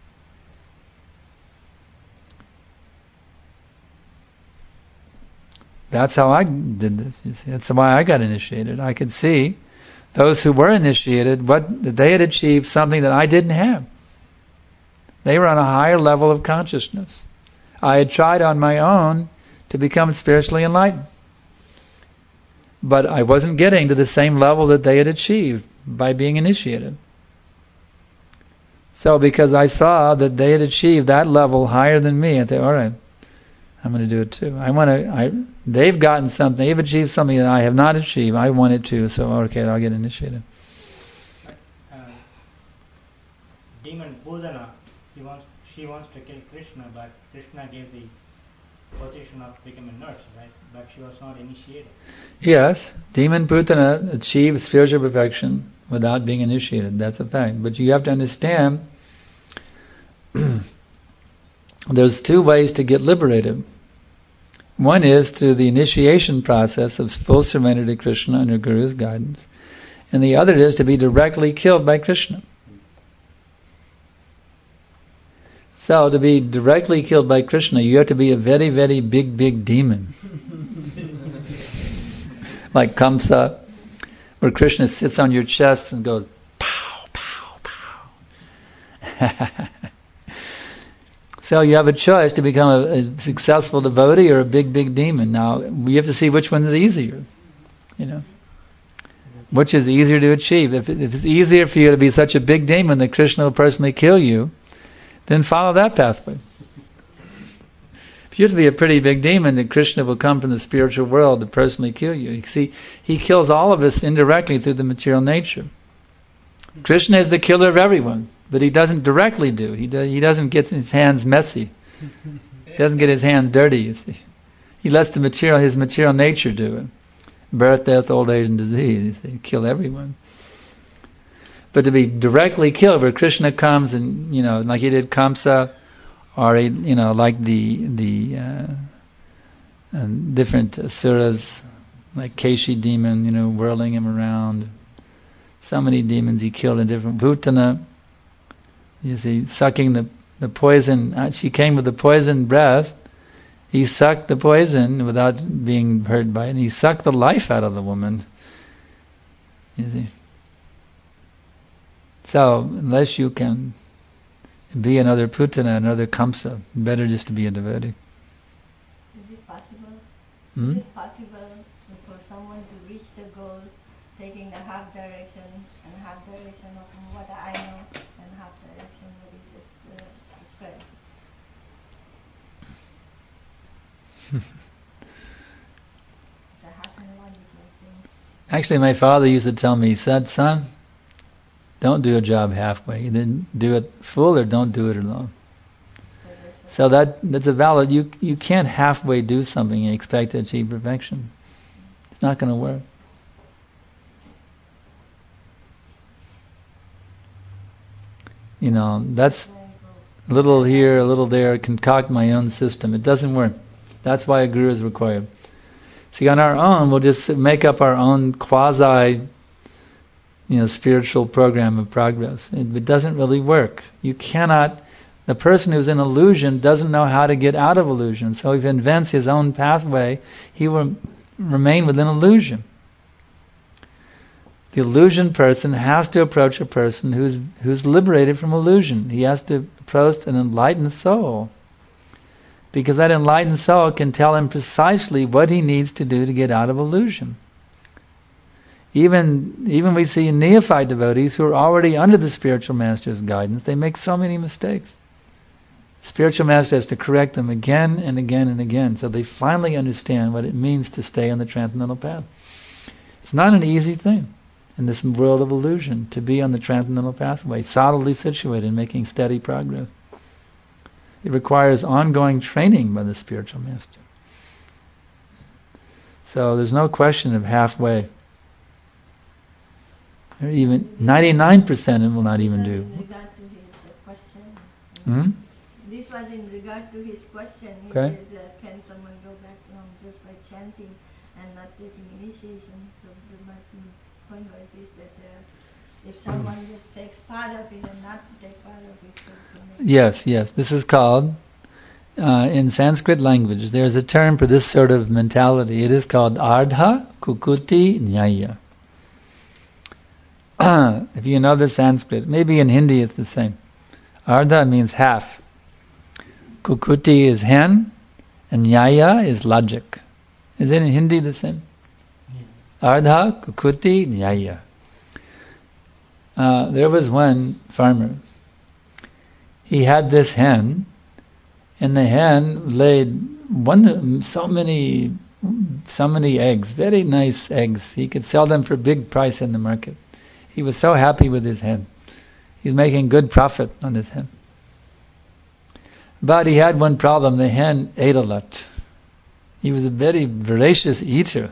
That's how I did this. You see, that's why I got initiated. I could see those who were initiated, what they had achieved something that I didn't have. They were on a higher level of consciousness. I had tried on my own to become spiritually enlightened, but I wasn't getting to the same level that they had achieved by being initiated. So because I saw that they had achieved that level higher than me, I thought, all right, I'm going to do it too. I want to. I they've gotten something. They've achieved something that I have not achieved. I want it too. So okay, I'll get initiated. Uh, demon Pudana, he wants, she wants to kill Krishna, but Krishna gave the position of becoming a nurse, right? But she was not initiated. Yes, demon Putana achieved spiritual perfection without being initiated. That's a fact. But you have to understand, there's two ways to get liberated. One is through the initiation process of full surrender to Krishna under Guru's guidance, and the other is to be directly killed by Krishna. So to be directly killed by Krishna, you have to be a very, very big, big demon. Like Kamsa, where Krishna sits on your chest and goes, pow, pow, pow. So you have a choice to become a, a successful devotee or a big, big demon. Now, we have to see which one is easier. You know, which is easier to achieve. If, it, if it's easier for you to be such a big demon that Krishna will personally kill you, then follow that pathway. If you have to be a pretty big demon, then Krishna will come from the spiritual world to personally kill you. You see, he kills all of us indirectly through the material nature. Krishna is the killer of everyone, but he doesn't directly do. He do, he doesn't get his hands messy. He doesn't get his hands dirty, you see. He lets the material, his material nature do it. Birth, death, old age, and disease. You see, kill everyone. But to be directly killed, where Krishna comes and, you know, like he did Kamsa, or, he, you know, like the the uh, and different asuras, like Keshi demon, you know, whirling him around. So many demons he killed in different... Putana, you see, sucking the, the poison. Uh, she came with the poison breath. He sucked the poison without being hurt by it. And he sucked the life out of the woman. You see. So, unless you can be another Putana, another Kamsa, better just to be a devotee. Is it possible? Hmm? Is it possible for someone to reach the goal taking the half direction and half direction of what I know and half direction what is uh, described? It's a half and logical thing. Actually, my father used to tell me, he said, son, don't do a job halfway. You didn't do it full or don't do it at all. So that that's a valid, you you can't halfway do something and expect to achieve perfection. It's not going to work. You know, that's a little here, a little there, concoct my own system. It doesn't work. That's why a guru is required. See, on our own, we'll just make up our own quasi, you know, spiritual program of progress. It, it doesn't really work. You cannot, the person who's in illusion doesn't know how to get out of illusion. So if he invents his own pathway, he will remain within illusion. The illusion person has to approach a person who's who's liberated from illusion. He has to approach an enlightened soul. Because that enlightened soul can tell him precisely what he needs to do to get out of illusion. Even even we see neophyte devotees who are already under the spiritual master's guidance, they make so many mistakes. Spiritual master has to correct them again and again and again, so they finally understand what it means to stay on the transcendental path. It's not an easy thing in this world of illusion to be on the transcendental pathway, solidly situated, making steady progress. It requires ongoing training by the spiritual master. So there's no question of halfway. Or even ninety-nine percent it will not even do. In regard to his uh, question. Hmm? This was in regard to his question. He Okay. says, uh, can someone go back home just by chanting and not taking initiation? So the, my point was is that uh, if someone just takes part of it and not take part of it, so can they- Yes, yes. This is called, uh, in Sanskrit language, there's a term for this sort of mentality. It is called Ardha Kukuti Nyaya. If you know the Sanskrit, maybe in Hindi it's the same. Ardha means half. Kukuti is hen, and Nyaya is logic. Is it in Hindi the same? Ardha Kukuti Nyaya. Uh, there was one farmer. He had this hen, and the hen laid one so many so many eggs, very nice eggs. He could sell them for a big price in the market. He was so happy with his hen. He's making good profit on his hen. But he had one problem. The hen ate a lot. He was a very voracious eater.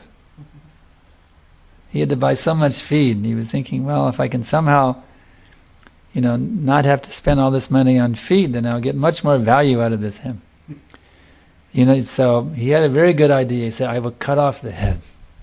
He had to buy so much feed. He was thinking, well, if I can somehow, you know, not have to spend all this money on feed, then I'll get much more value out of this hen. You know, so he had a very good idea. He said, I will cut off the head.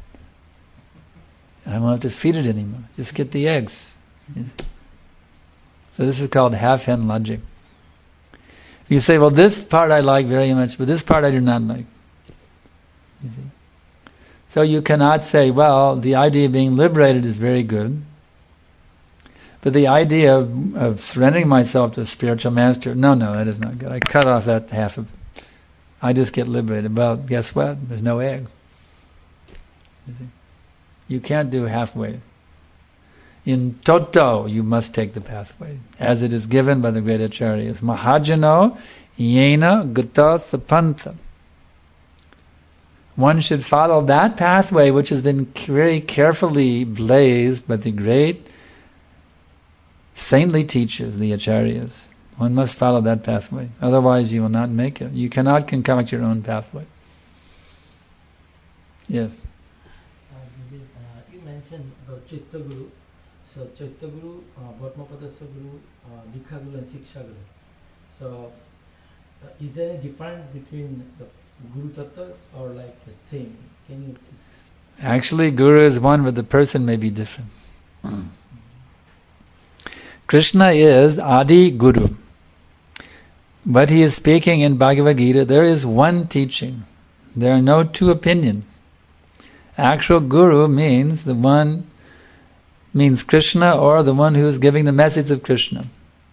I won't have to feed it anymore. Just get the eggs. So this is called half-hen logic. You say, well, this part I like very much, but this part I do not like. You see? So you cannot say, well, the idea of being liberated is very good, but the idea of, of surrendering myself to a spiritual master, no, no, that is not good. I cut off that half of it. I just get liberated. Well, guess what? There's no egg. You see? You can't do halfway. In toto, you must take the pathway, as it is given by the great acharyas. Mahajano yena gata sapanta. One should follow that pathway which has been very carefully blazed by the great saintly teachers, the acharyas. One must follow that pathway. Otherwise you will not make it. You cannot concoct your own pathway. Yes. Uh, you mentioned about Chitta Guru. So Chaitya Guru, uh, Bhatmapadasya Guru, uh, Dikha Guru and Siksha Guru. So uh, is there a difference between the Guru Tattvas or like the same? Can you please? Actually, Guru is one, but the person may be different. Mm. Krishna is Adi Guru. But he is speaking in Bhagavad Gita, there is one teaching. There are no two opinions. Actual Guru means the one means Krishna, or the one who is giving the message of Krishna.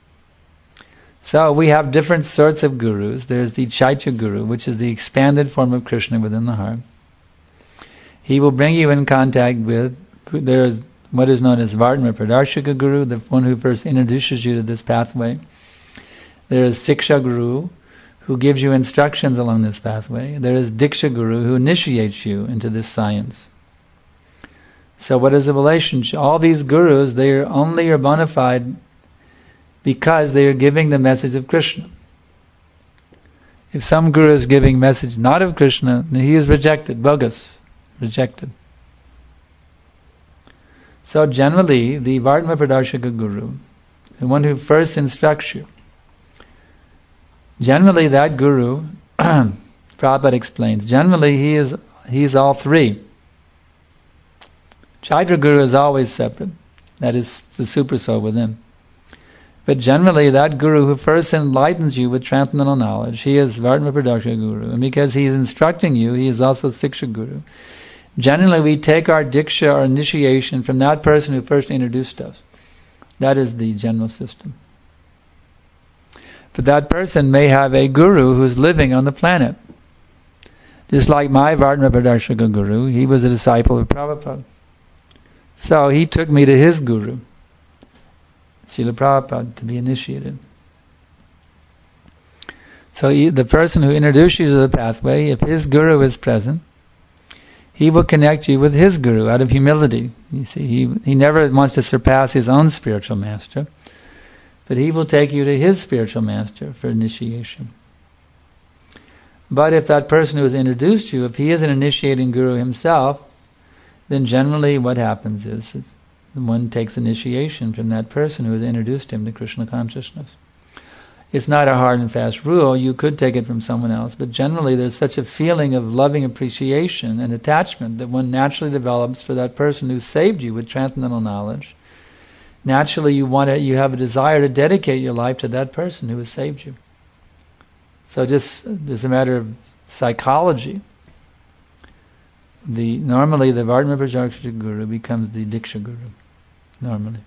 So we have different sorts of gurus. There's the Chaitya Guru, which is the expanded form of Krishna within the heart. He will bring you in contact with, there's what is known as Vartma Pradarshaka Guru, the one who first introduces you to this pathway. There is Siksha Guru, who gives you instructions along this pathway. There is Diksha Guru, who initiates you into this science. So what is the relationship? All these gurus, they are only are bona fide because they are giving the message of Krishna. If some guru is giving message not of Krishna, then he is rejected, bogus, rejected. So generally, the Vartma Pradarshaka Guru, the one who first instructs you, generally that guru, Prabhupada explains, generally he is he is all three. Chaitra Guru is always separate. That is the super soul within. But generally that Guru who first enlightens you with transcendental knowledge, he is Vartma Pradarshaka Guru. And because he is instructing you, he is also Siksha Guru. Generally we take our Diksha or initiation from that person who first introduced us. That is the general system. But that person may have a Guru who is living on the planet. Just like my Vartma Pradarshaka Guru, he was a disciple of Prabhupada. So he took me to his Guru, Srila Prabhupada, to be initiated. So he, the person who introduced you to the pathway, if his Guru is present, he will connect you with his Guru out of humility. You see, he he never wants to surpass his own spiritual master, but he will take you to his spiritual master for initiation. But if that person who has introduced you, if he is an initiating Guru himself, then generally what happens is, is one takes initiation from that person who has introduced him to Krishna consciousness. It's not a hard and fast rule. You could take it from someone else, but generally there's such a feeling of loving appreciation and attachment that one naturally develops for that person who saved you with transcendental knowledge. Naturally you want to, you have a desire to dedicate your life to that person who has saved you. So just as a matter of psychology, the normally the Vartma Pradarshaka Guru becomes the Diksha Guru, normally.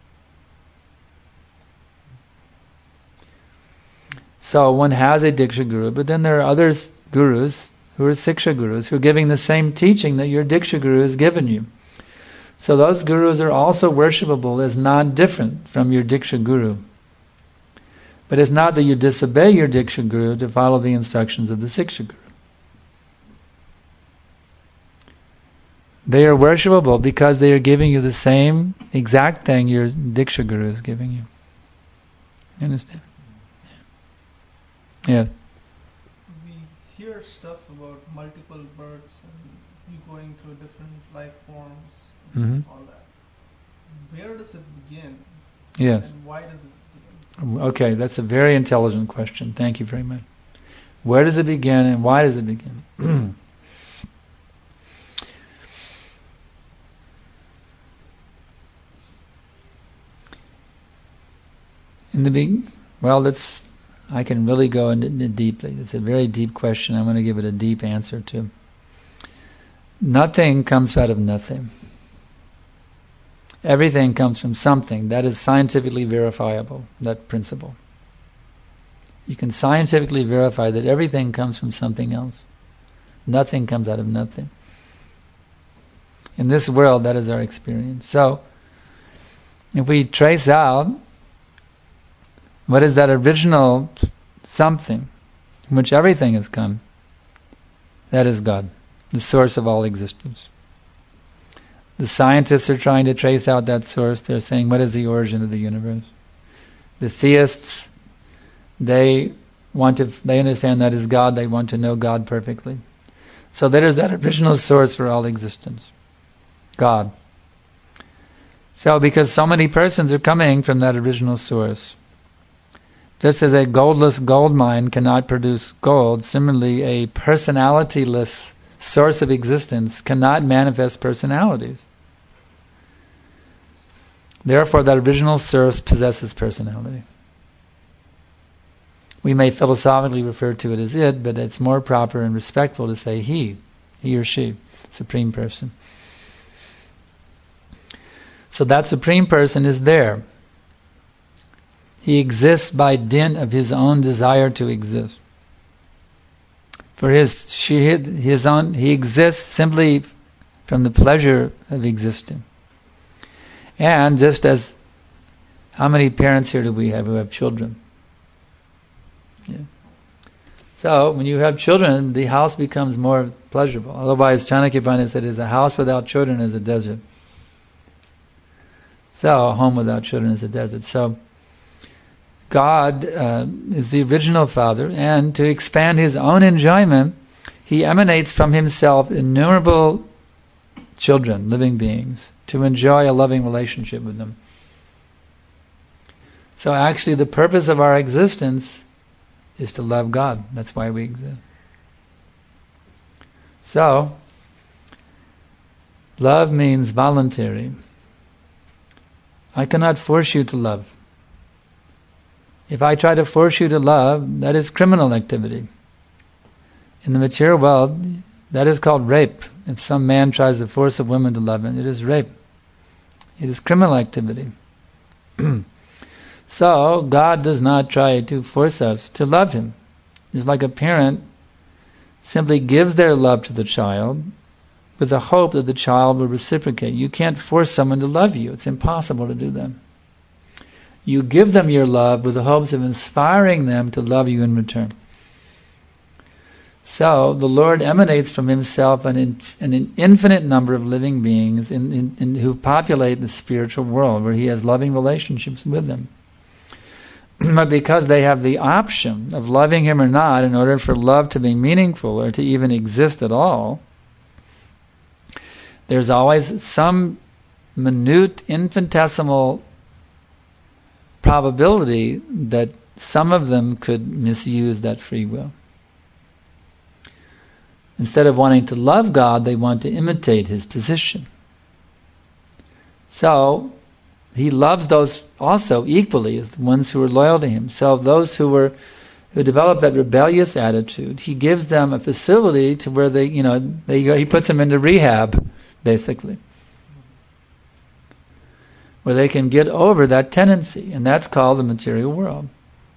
So one has a Diksha Guru, but then there are other gurus who are Siksha Gurus who are giving the same teaching that your Diksha Guru has given you. So those gurus are also worshipable as non-different from your Diksha Guru. But it's not that you disobey your Diksha Guru to follow the instructions of the Siksha Guru. They are worshipable because they are giving you the same exact thing your Diksha Guru is giving you. You understand? Yeah. We hear stuff about multiple births and you going through different life forms, and Mm-hmm. all that. Where does it begin? Yes. And why does it begin? Okay, that's a very intelligent question. Thank you very much. Where does it begin and why does it begin? In the beginning, well, let's. I can really go into it deeply. It's a very deep question. I'm going to give it a deep answer to. Nothing comes out of nothing. Everything comes from something. That is scientifically verifiable, that principle. You can scientifically verify that everything comes from something else. Nothing comes out of nothing. In this world, that is our experience. So, if we trace out what is that original something from which everything has come, that is God, the source of all existence. The scientists are trying to trace out that source. They're saying, what is the origin of the universe? The theists, they want to, they understand that is God. They want to know God perfectly. So there is that original source for all existence, God. So because so many persons are coming from that original source, just as a goldless gold mine cannot produce gold, similarly a personality-less source of existence cannot manifest personalities. Therefore, that original source possesses personality. We may philosophically refer to it as it, but it's more proper and respectful to say he, he or she, Supreme Person. So that Supreme Person is there. He exists by dint of his own desire to exist. For his his own, he exists simply from the pleasure of existing. And just as, how many parents here do we have who have children? Yeah. So when you have children, the house becomes more pleasurable. Otherwise, Chanakya Pandit said, "Is a house without children is a desert." So a home without children is a desert. So God uh, is the original Father, and to expand his own enjoyment, he emanates from himself innumerable children, living beings, to enjoy a loving relationship with them. So actually the purpose of our existence is to love God. That's why we exist. So, love means voluntary. I cannot force you to love. If I try to force you to love, that is criminal activity. In the material world, that is called rape. If some man tries to force a woman to love him, it is rape. It is criminal activity. So, God does not try to force us to love him. It's like a parent simply gives their love to the child with the hope that the child will reciprocate. You can't force someone to love you. It's impossible to do that. You give them your love with the hopes of inspiring them to love you in return. So, the Lord emanates from himself an, in, an infinite number of living beings in, in, in, who populate the spiritual world, where he has loving relationships with them. But because they have the option of loving him or not, in order for love to be meaningful or to even exist at all, there's always some minute, infinitesimal probability that some of them could misuse that free will. Instead of wanting to love God, they want to imitate his position. So, he loves those also equally as the ones who are loyal to him. So those who were who develop that rebellious attitude, he gives them a facility to where they, you know, they he puts them into rehab, basically, where they can get over that tendency, and that's called the material world.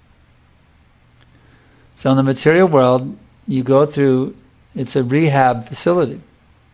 So in the material world, you go through, it's a rehab facility.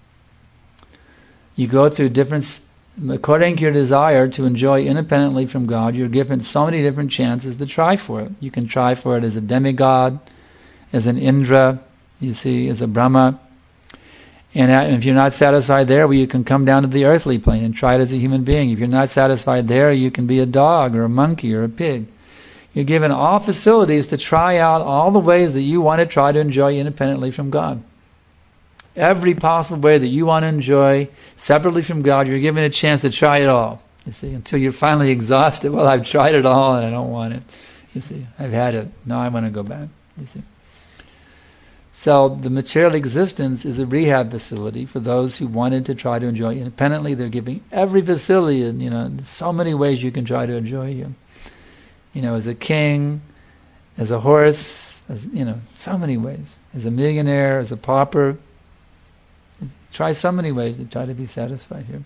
You go through different, according to your desire to enjoy independently from God, you're given so many different chances to try for it. You can try for it as a demigod, as an Indra, you see, as a Brahma. And uh, if you're not satisfied there, well, you can come down to the earthly plane and try it as a human being. If you're not satisfied there, you can be a dog or a monkey or a pig. You're given all facilities to try out all the ways that you want to try to enjoy independently from God. Every possible way that you want to enjoy separately from God, you're given a chance to try it all. You see, until you're finally exhausted. Well, I've tried it all and I don't want it. You see, I've had it. Now I want to go back. You see. So the material existence is a rehab facility for those who wanted to try to enjoy independently. They're giving every facility, and you know, so many ways you can try to enjoy Him. You know, as a king, as a horse, as you know, so many ways. As a millionaire, as a pauper. Try so many ways to try to be satisfied here.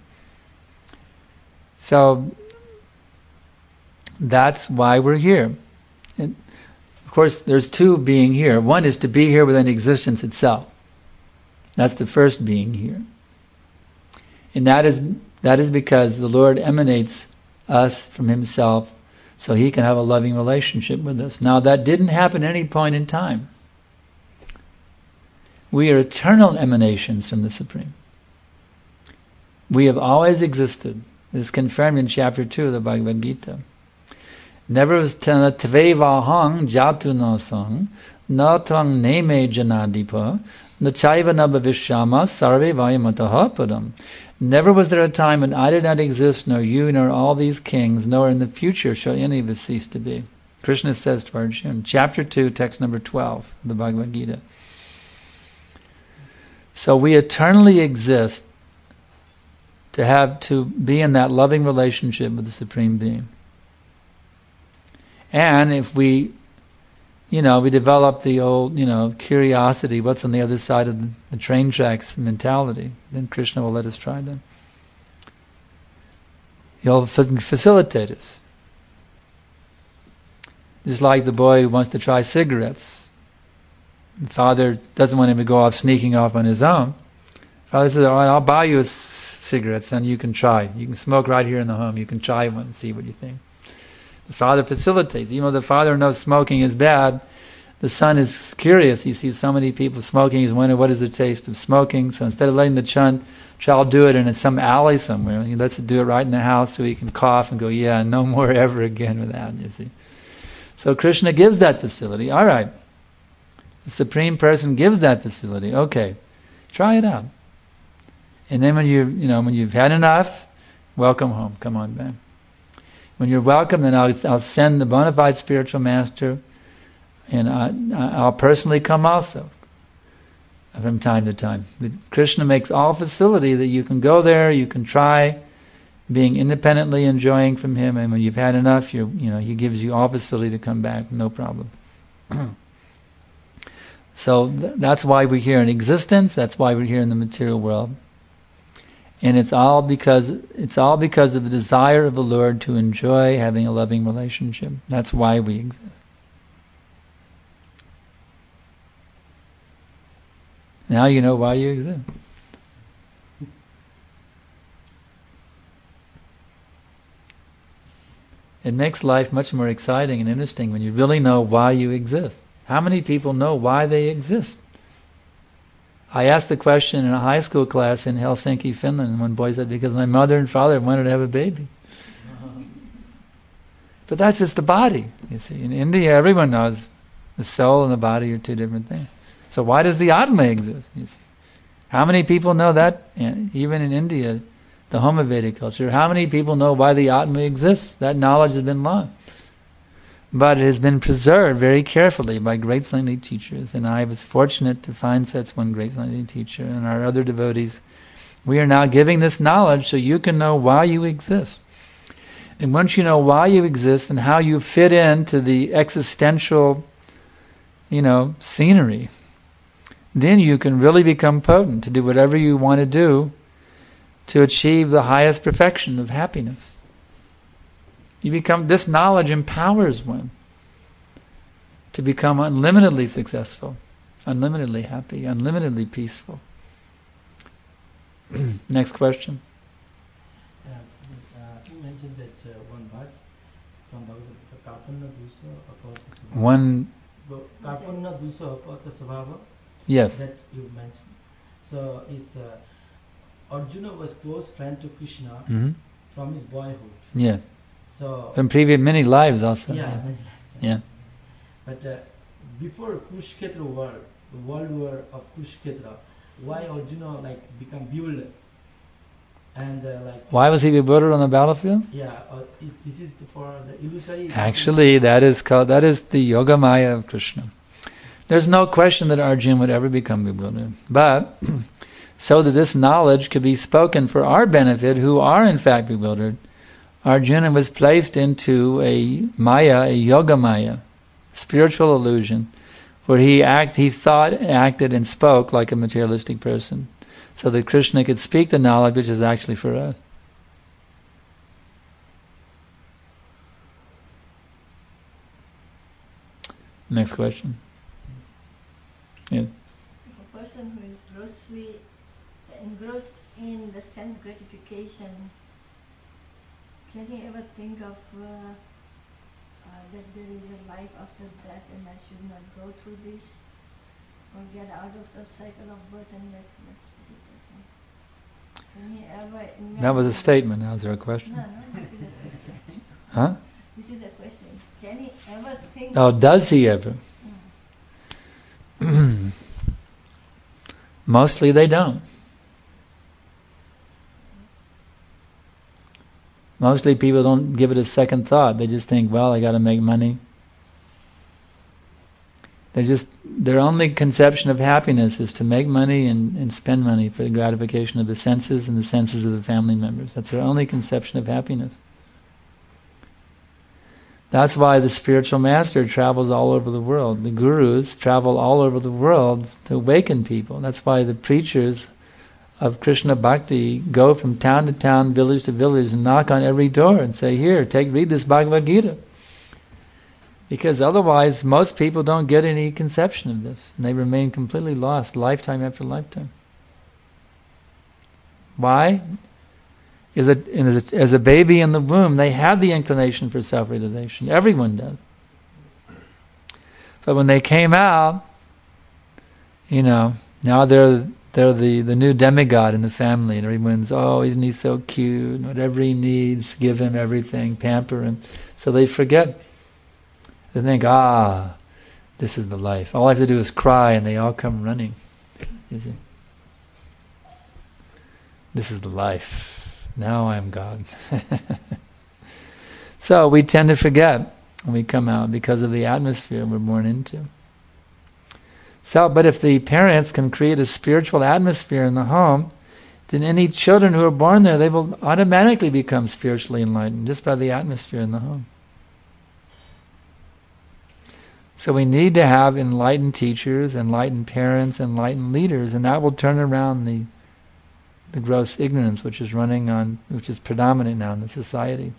So that's why we're here. And of course, there's two being here. One is to be here within existence itself. That's the first being here. And that is that is because the Lord emanates us from Himself so He can have a loving relationship with us. Now, that didn't happen at any point in time. We are eternal emanations from the Supreme. We have always existed. This is confirmed in chapter two of the Bhagavad Gita. Never was tvevahang jatu no sang, na tvang neme janadipa, na chaiva na bhavishyama sarve vayamataha padam. Never was there a time when I did not exist, nor you, nor all these kings, nor in the future shall any of us cease to be. Krishna says to Arjuna, chapter two, text number twelve of the Bhagavad Gita. So we eternally exist to have to be in that loving relationship with the Supreme Being. And if we, you know, we develop the old, you know, curiosity, what's on the other side of the, the train tracks mentality, then Krishna will let us try them. He'll facilitate us. Just like the boy who wants to try cigarettes. Father doesn't want him to go off sneaking off on his own. Father says, all right, I'll buy you a c- cigarettes and you can try. You can smoke right here in the home. You can try one and see what you think. The father facilitates. Even though the father knows smoking is bad, the son is curious. He sees so many people smoking. He's wondering what is the taste of smoking. So instead of letting the ch- child do it in some alley somewhere, he lets it do it right in the house so he can cough and go, yeah, no more ever again with that, you see. So Krishna gives that facility. All right. The Supreme Person gives that facility. Okay, try it out. And then when you, you know, when you've had enough, welcome home. Come on back. When you're welcome, then I'll, I'll send the bona fide spiritual master, and I, I'll personally come also from time to time. But Krishna makes all facility that you can go there, you can try being independently enjoying from Him, and when you've had enough, you you know, He gives you all facility to come back, no problem. So th- that's why we're here in existence. That's why we're here in the material world, and it's all because it's all because of the desire of the Lord to enjoy having a loving relationship. That's why we exist. Now you know why you exist. It makes life much more exciting and interesting when you really know why you exist. How many people know why they exist? I asked the question in a high school class in Helsinki, Finland, and one boy said, because my mother and father wanted to have a baby. But that's just the body, you see. In India, everyone knows the soul and the body are two different things. So why does the Atma exist, you see? How many people know that? And even in India, the Homa Vedic culture, how many people know why the Atma exists? That knowledge has been lost. But it has been preserved very carefully by great saintly teachers, and I was fortunate to find such one great saintly teacher, and our other devotees. We are now giving this knowledge so you can know why you exist. And once you know why you exist and how you fit into the existential, you know, scenery, then you can really become potent to do whatever you want to do to achieve the highest perfection of happiness. You become, this knowledge empowers one to become unlimitedly successful, unlimitedly happy, unlimitedly peaceful. Next question. Uh, uh, you mentioned that uh, one verse from Bhagavad Gita, Karpanna Dusa Apata Svabhava. One, Karpanna Dusa Apata Svabhava. yes. That you mentioned. So is uh, Arjuna was close friend to Krishna Mm-hmm. from his boyhood. Yeah. So From previous many lives also. yeah, Yeah. many- Yeah. But uh, before Kurukshetra war, the world war of Kurukshetra, why Arjuna like become bewildered? And uh, like Why was he bewildered on the battlefield? yeah, uh, is, this is for the illusory. Actually, that is called that is the Yoga Maya of Krishna. There's no question that Arjuna would ever become bewildered, but so that this knowledge could be spoken for our benefit, who are in fact bewildered, Arjuna was placed into a Maya, a Yoga Maya, spiritual illusion, where he act, he thought, acted, and spoke like a materialistic person, so that Krishna could speak the knowledge which is actually for us. Next question. Yeah. If a person who is grossly engrossed in the sense gratification, can he ever think of uh, uh, that there is a life after death and I should not go through this or get out of the cycle of birth and death? Let's put it that way. Can he ever imagine? That was a statement. Now, is there a question? No, no, this is a question. Huh? This is a question. Can he ever think? Oh, does he ever? Mostly they don't. Mostly people don't give it a second thought. They just think, well, I got to make money. They're just their only conception of happiness is to make money and, and spend money for the gratification of the senses and the senses of the family members. That's their only conception of happiness. That's why the spiritual master travels all over the world. The gurus travel all over the world to awaken people. That's why the preachers of Krishna Bhakti go from town to town, village to village, and knock on every door and say, here, take read this Bhagavad Gita. Because otherwise, most people don't get any conception of this, and they remain completely lost, lifetime after lifetime. Why? As a, as a, as a baby in the womb, they had the inclination for self-realization. Everyone does. But when they came out, you know, now they're they're the, the new demigod in the family, and everyone's, oh, isn't he so cute? Whatever he needs, give him everything, pamper him. So they forget. They think, ah, this is the life. All I have to do is cry, and they all come running. You see? This is the life. Now I am God. So we tend to forget when we come out because of the atmosphere we're born into. So, but if the parents can create a spiritual atmosphere in the home, then any children who are born there, they will automatically become spiritually enlightened just by the atmosphere in the home. So we need to have enlightened teachers, enlightened parents, enlightened leaders, and that will turn around the the gross ignorance which is running on, which is predominant now in the society.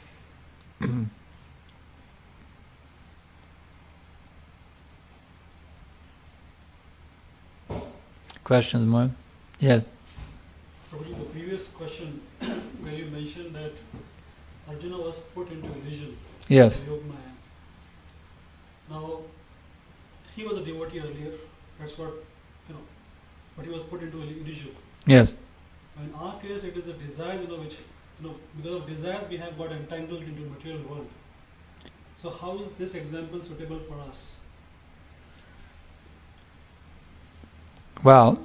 Questions more? Yes. Probably the previous question where you mentioned that Arjuna was put into illusion. Yes. Yogamaya. Now, he was a devotee earlier. That's what, you know, but he was put into illusion. Yes. In our case, it is a desire, you know, which, you know, because of desires we have got entangled into the material world. So how is this example suitable for us? Well,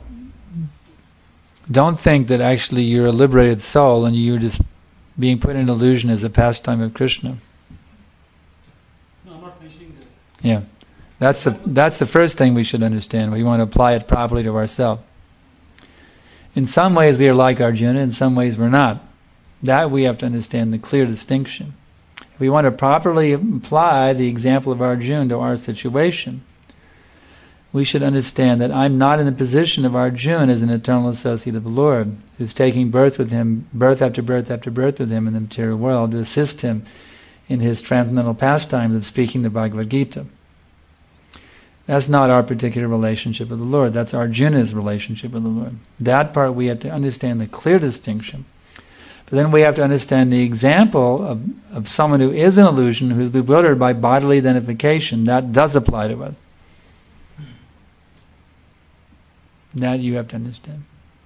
don't think that actually you're a liberated soul and you're just being put in illusion as a pastime of Krishna. No, I'm not mentioning that. Yeah. That's the that's the first thing we should understand. We want to apply it properly to ourselves. In some ways we are like Arjuna, in some ways we're not. That we have to understand the clear distinction. If we want to properly apply the example of Arjuna to our situation, we should understand that I'm not in the position of Arjuna as an eternal associate of the Lord, who's taking birth with him, birth after birth after birth with him in the material world to assist him in his transcendental pastimes of speaking the Bhagavad Gita. That's not our particular relationship with the Lord. That's Arjuna's relationship with the Lord. That part we have to understand the clear distinction. But then we have to understand the example of, of someone who is an illusion, who's bewildered by bodily identification. That does apply to us. That you have to understand.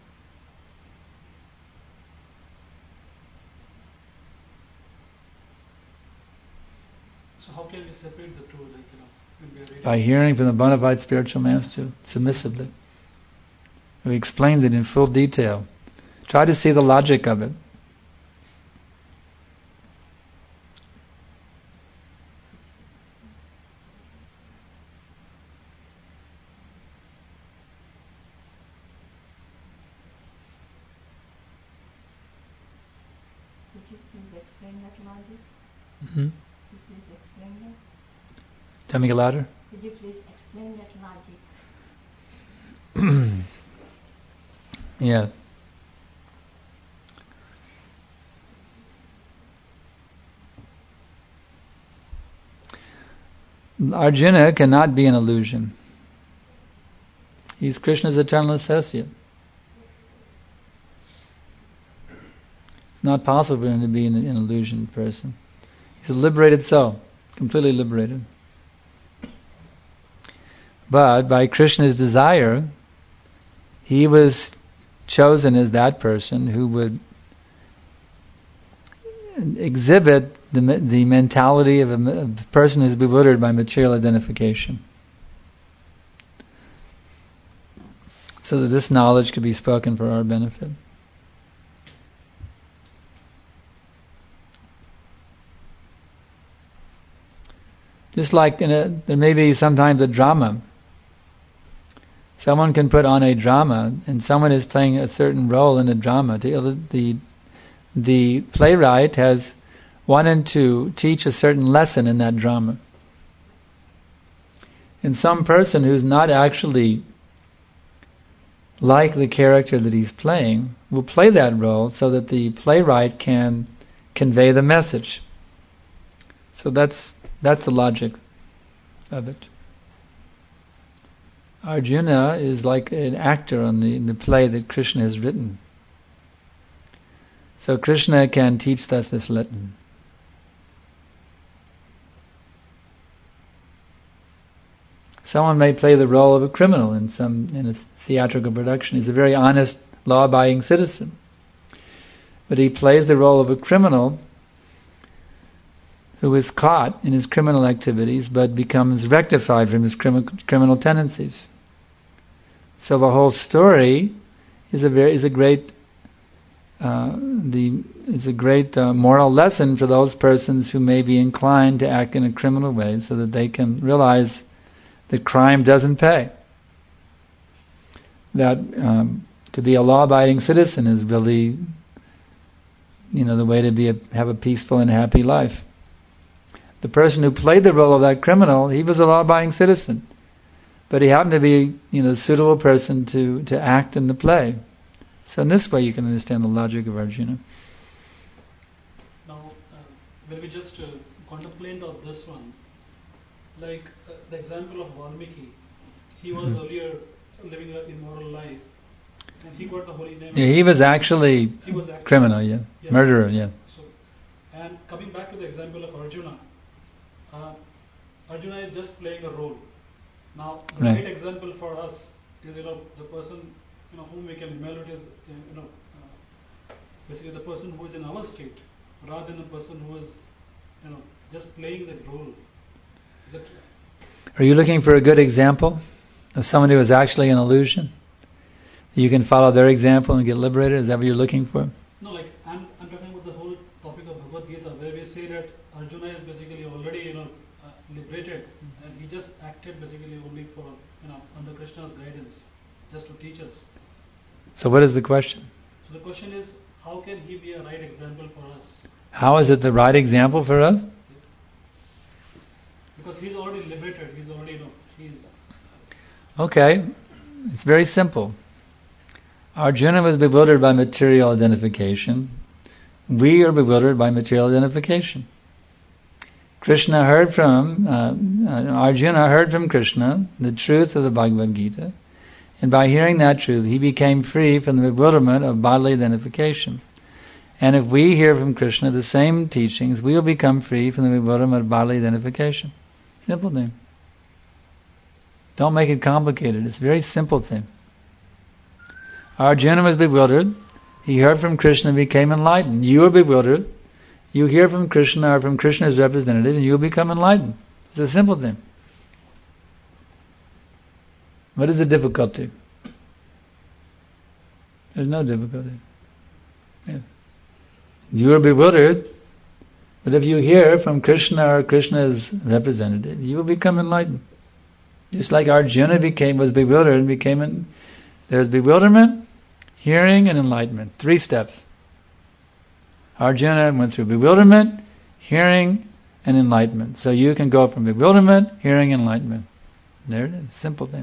So how can we separate the two, like, you know, when we are reading? By hearing from the bona fide spiritual master, submissively. He explains it in full detail. Try to see the logic of it. Could you please explain that logic? Mm-hmm. Could you please explain that? Tell me louder. Could you please explain that logic? Yeah. Arjuna cannot be an illusion. He's Krishna's eternal associate. It's not possible for him to be an, an illusion person. He's a liberated soul, completely liberated. But by Krishna's desire, he was chosen as that person who would exhibit the the mentality of a, of a person who's bewildered by material identification, so that this knowledge could be spoken for our benefit. Just like in a, there may be sometimes a drama. Someone can put on a drama, and someone is playing a certain role in a drama. The, the, the playwright has wanted to teach a certain lesson in that drama. And some person who's not actually like the character that he's playing will play that role so that the playwright can convey the message. So that's that's the logic of it. Arjuna is like an actor on the in the play that Krishna has written. So Krishna can teach us this lesson. Someone may play the role of a criminal in some in a theatrical production. He's a very honest, law-abiding citizen, but he plays the role of a criminal who is caught in his criminal activities but becomes rectified from his crim- criminal tendencies. So the whole story is a very is a great uh, the is a great uh, moral lesson for those persons who may be inclined to act in a criminal way, so that they can realize that crime doesn't pay. That um, to be a law-abiding citizen is really, you know, the way to be a, have a peaceful and happy life. The person who played the role of that criminal, he was a law-abiding citizen, but he happened to be, you know, a suitable person to, to act in the play. So in this way you can understand the logic of Arjuna. Now, uh, when we just uh, contemplate on this one, like uh, the example of Valmiki, he was Mm-hmm. earlier living an immoral life, and he got the holy name. Yeah, he was actually He was actually criminal, yeah. yeah. Murderer, yeah. So, and coming back to the example of Arjuna, uh, Arjuna is just playing a role. Now, the Right. right example for us is, you know, the person, you know, whom we can emulate is, uh, you know, uh, basically the person who is in our state, rather than the person who is, you know, just playing that role. Is that Are you looking for a good example of someone who is actually an illusion? You can follow their example and get liberated? Is that what you're looking for? no? Like I'm, I'm talking about the whole topic of Bhagavad Gita, where we say that Arjuna is basically already, you know, uh, liberated, and he just acted basically only for, you know, under Krishna's guidance, just to teach us. So what is the question? So the question is, how can he be a right example for us? How is it the right example for us? Because he's already liberated. He's already, you know, he's. Okay, it's very simple. Arjuna was bewildered by material identification. We are bewildered by material identification. Krishna heard from, uh, uh, Arjuna heard from Krishna the truth of the Bhagavad Gita, and by hearing that truth, he became free from the bewilderment of bodily identification. And if we hear from Krishna the same teachings, we will become free from the bewilderment of bodily identification. Simple thing. Don't make it complicated. It's a very simple thing. Arjuna was bewildered. He heard from Krishna and became enlightened. You are bewildered. You hear from Krishna or from Krishna's representative and you will become enlightened. It's a simple thing. What is the difficulty? There's no difficulty. Yeah. You are bewildered, but if you hear from Krishna or Krishna's representative, you will become enlightened. Just like Arjuna became was bewildered and became en- there's bewilderment, hearing, and enlightenment. Three steps. Arjuna went through bewilderment, hearing, and enlightenment. So you can go from bewilderment, hearing, and enlightenment. There it is. Simple thing.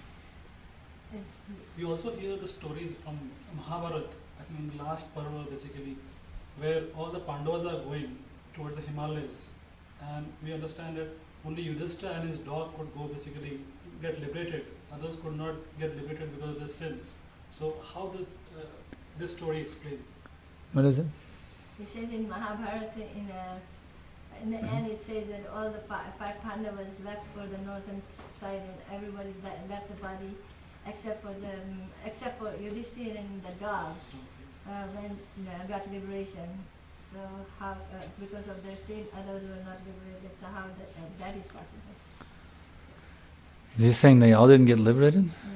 We also hear the stories from Mahabharata, I think in the last Parva basically, where all the Pandavas are going towards the Himalayas, and we understand that only Yudhishthira and his dog could go basically get liberated. Others could not get liberated because of their sins. So how does uh, this story explain? What is it? It says in Mahabharata, in, a, in the end it says that all the five, five Pandavas left for the northern side and everybody le- left the body except for the um, except for Yudhishthira and the dog uh, when uh, got liberation. So how uh, because of their sin others were not liberated. So how that, uh, that is possible? Is he saying they all didn't get liberated? Yeah.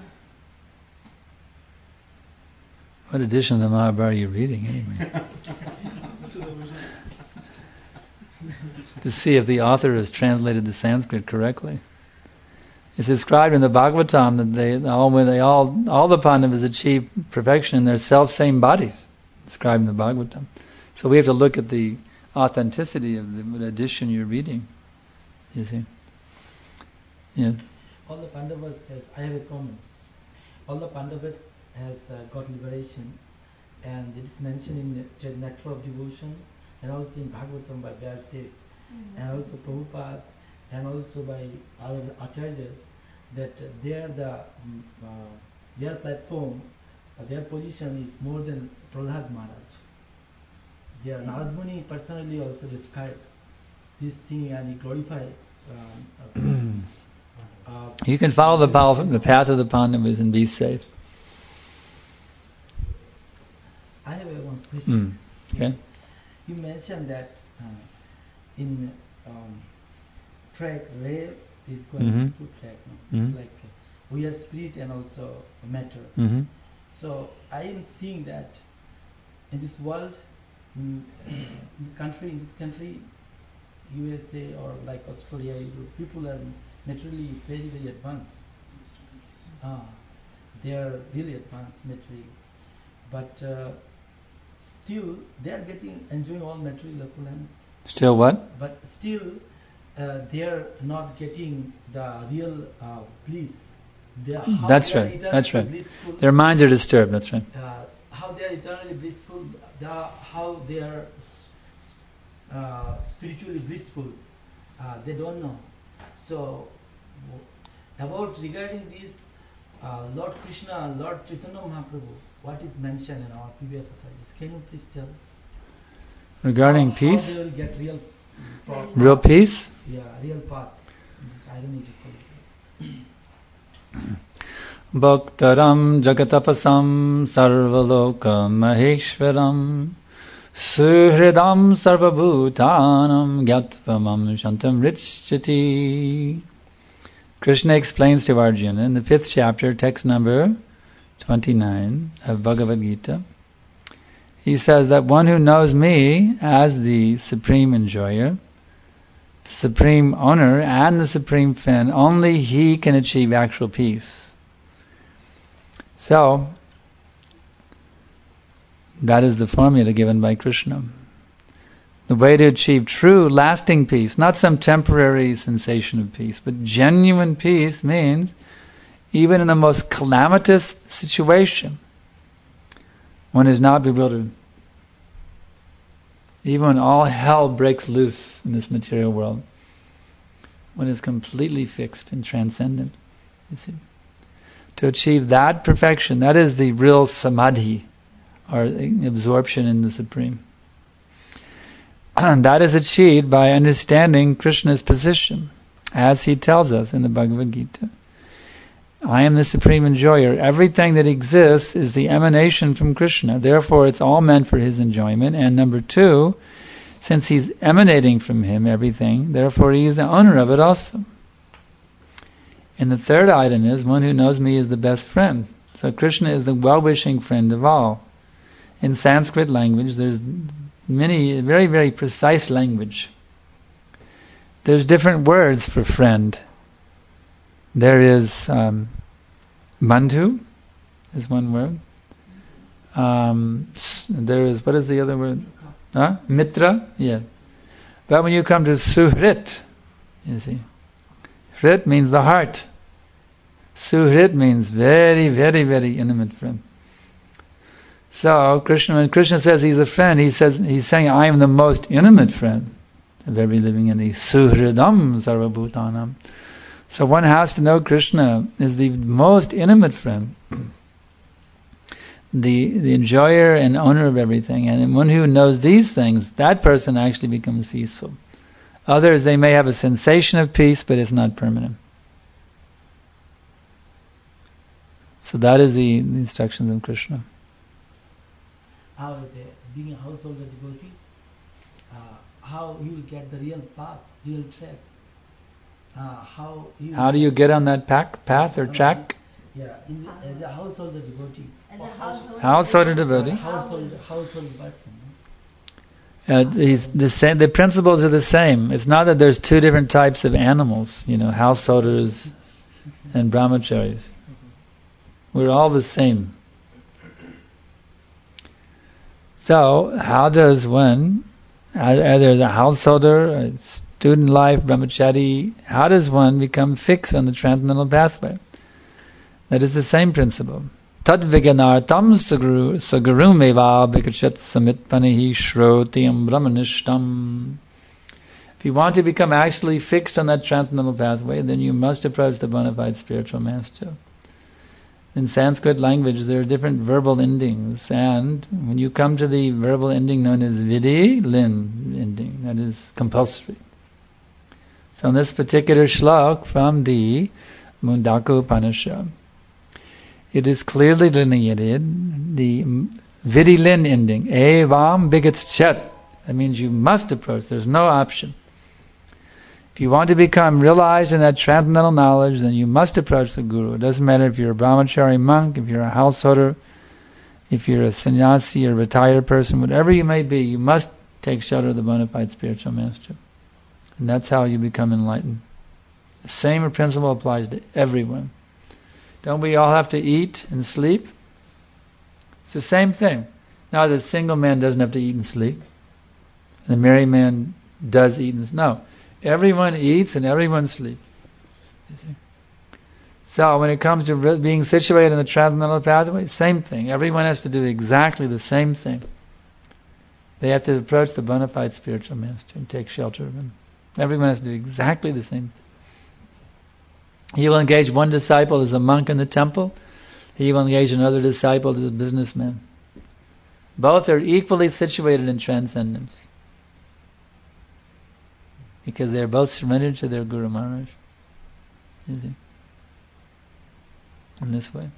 What edition of the Mahabharata are you reading anyway? This is the vision. To see if the author has translated the Sanskrit correctly. It's described in the Bhagavatam that they all when they all all the Pandavas achieved perfection in their self-same bodies. Described in the Bhagavatam. So we have to look at the authenticity of the edition you're reading. You see? Yeah. All the Pandavas has, I have a comments. All the Pandavas has uh, got liberation, and it is mentioned in the Nectar of Devotion, and also in Bhagavatam by Vyasdev, mm-hmm. and also Prabhupada, and also by other acharyas, that uh, their the um, uh, their platform, uh, their position is more than Prahlad Maharaj. Their Narad Muni personally also described this thing and he glorified. Um, uh, uh, you can follow the path, the path of the Pandavas and be safe. I have a one question. Mm. Okay. You mentioned that uh, in um, track, Ray is going mm-hmm. to track now. Mm-hmm. It's like uh, we are spirit and also matter. Mm-hmm. So I am seeing that in this world, mm, in country, in this country, U S A or like Australia, Europe, people are naturally very, very advanced. Ah, they are really advanced materially. But uh, still, they are getting enjoying all material opulence. Still what? But still, uh, they are not getting the real uh, bliss. They are, how that's they are right. That's right. Blissful, Their minds are disturbed. That's right. uh, how they are eternally blissful. The, how they are uh, spiritually blissful. Uh, they don't know. So, about regarding this, uh, Lord Krishna, Lord Chaitanya Mahaprabhu, what is mentioned in our previous authorities? Can you please tell? Regarding how, peace? How they will get real, uh, real peace? Yeah, real path. I don't need to call it. Bhaktaram jagatapasam sarvaloka maheshwaram suhridam sarvabhutanam gyatvamam shantam richchati. Krishna explains to Arjuna in the fifth chapter, text number twenty-nine of Bhagavad Gita. He says that one who knows me as the supreme enjoyer, the supreme owner, and the supreme friend, only he can achieve actual peace. So, that is the formula given by Krishna. The way to achieve true, lasting peace, not some temporary sensation of peace, but genuine peace means even in the most calamitous situation, one is not bewildered. Even when all hell breaks loose in this material world, one is completely fixed and transcendent. You see, to achieve that perfection, that is the real samadhi, or absorption in the Supreme. And that is achieved by understanding Krishna's position, as he tells us in the Bhagavad Gita. I am the supreme enjoyer. Everything that exists is the emanation from Krishna. Therefore, it's all meant for his enjoyment. And number two, since he's emanating from him, everything, therefore he is the owner of it also. And the third item is, one who knows me is the best friend. So Krishna is the well-wishing friend of all. In Sanskrit language, there's many, very, very precise language. There's different words for friend. There is um, bandhu, is one word. Um, there is, what is the other word? Huh? Mitra? Yeah. But when you come to suhrit, you see, hrit means the heart. Suhrit means very, very, very intimate friend. So Krishna, when Krishna says he's a friend, he says he's saying, I am the most intimate friend of every living entity. Suhridam sarvabhutanam. So one has to know Krishna is the most intimate friend, the the enjoyer and owner of everything. And one who knows these things, that person actually becomes peaceful. Others, they may have a sensation of peace, but it's not permanent. So that is the, the instructions of Krishna. How is it, being a householder devotee, uh, how you will get the real path, real track. Uh, how you How do you get on that path, path or track? Yeah, in the, as a householder devotee. As a household, Householder devotee. Household, household person. Uh, these, the, same, the principles are the same. It's not that there's two different types of animals, you know, householders and brahmacharis. We're all the same. So, how does one, either as a householder, a student life, brahmachari, how does one become fixed on the transcendental pathway? That is the same principle. Tad viganartam sagarumeva bhikachat samitpanihi shrotiyam brahmanishtam. If you want to become actually fixed on that transcendental pathway, then you must approach the bona fide spiritual master. In Sanskrit language, there are different verbal endings, and when you come to the verbal ending known as vidhi, lin ending, that is compulsory. So in this particular shlok from the Mundaka Upanishad, it is clearly delineated, the vidhi lin ending, evam bhikats chat. That means you must approach, there's no option. If you want to become realized in that transcendental knowledge, then you must approach the Guru. It doesn't matter if you're a brahmachari monk, if you're a householder, if you're a sannyasi or a retired person, whatever you may be, you must take shelter of the bona fide spiritual master. And that's how you become enlightened. The same principle applies to everyone. Don't we all have to eat and sleep? It's the same thing. Now the single man doesn't have to eat and sleep. The married man does eat and sleep. No. Everyone eats and everyone sleeps. You see? So when it comes to re- being situated in the transcendental pathway, same thing. Everyone has to do exactly the same thing. They have to approach the bona fide spiritual master and take shelter of him. Everyone has to do exactly the same thing. He will engage one disciple as a monk in the temple. He will engage another disciple as a businessman. Both are equally situated in transcendence, because they're both surrendered to their Guru Maharaj. You see? In this way.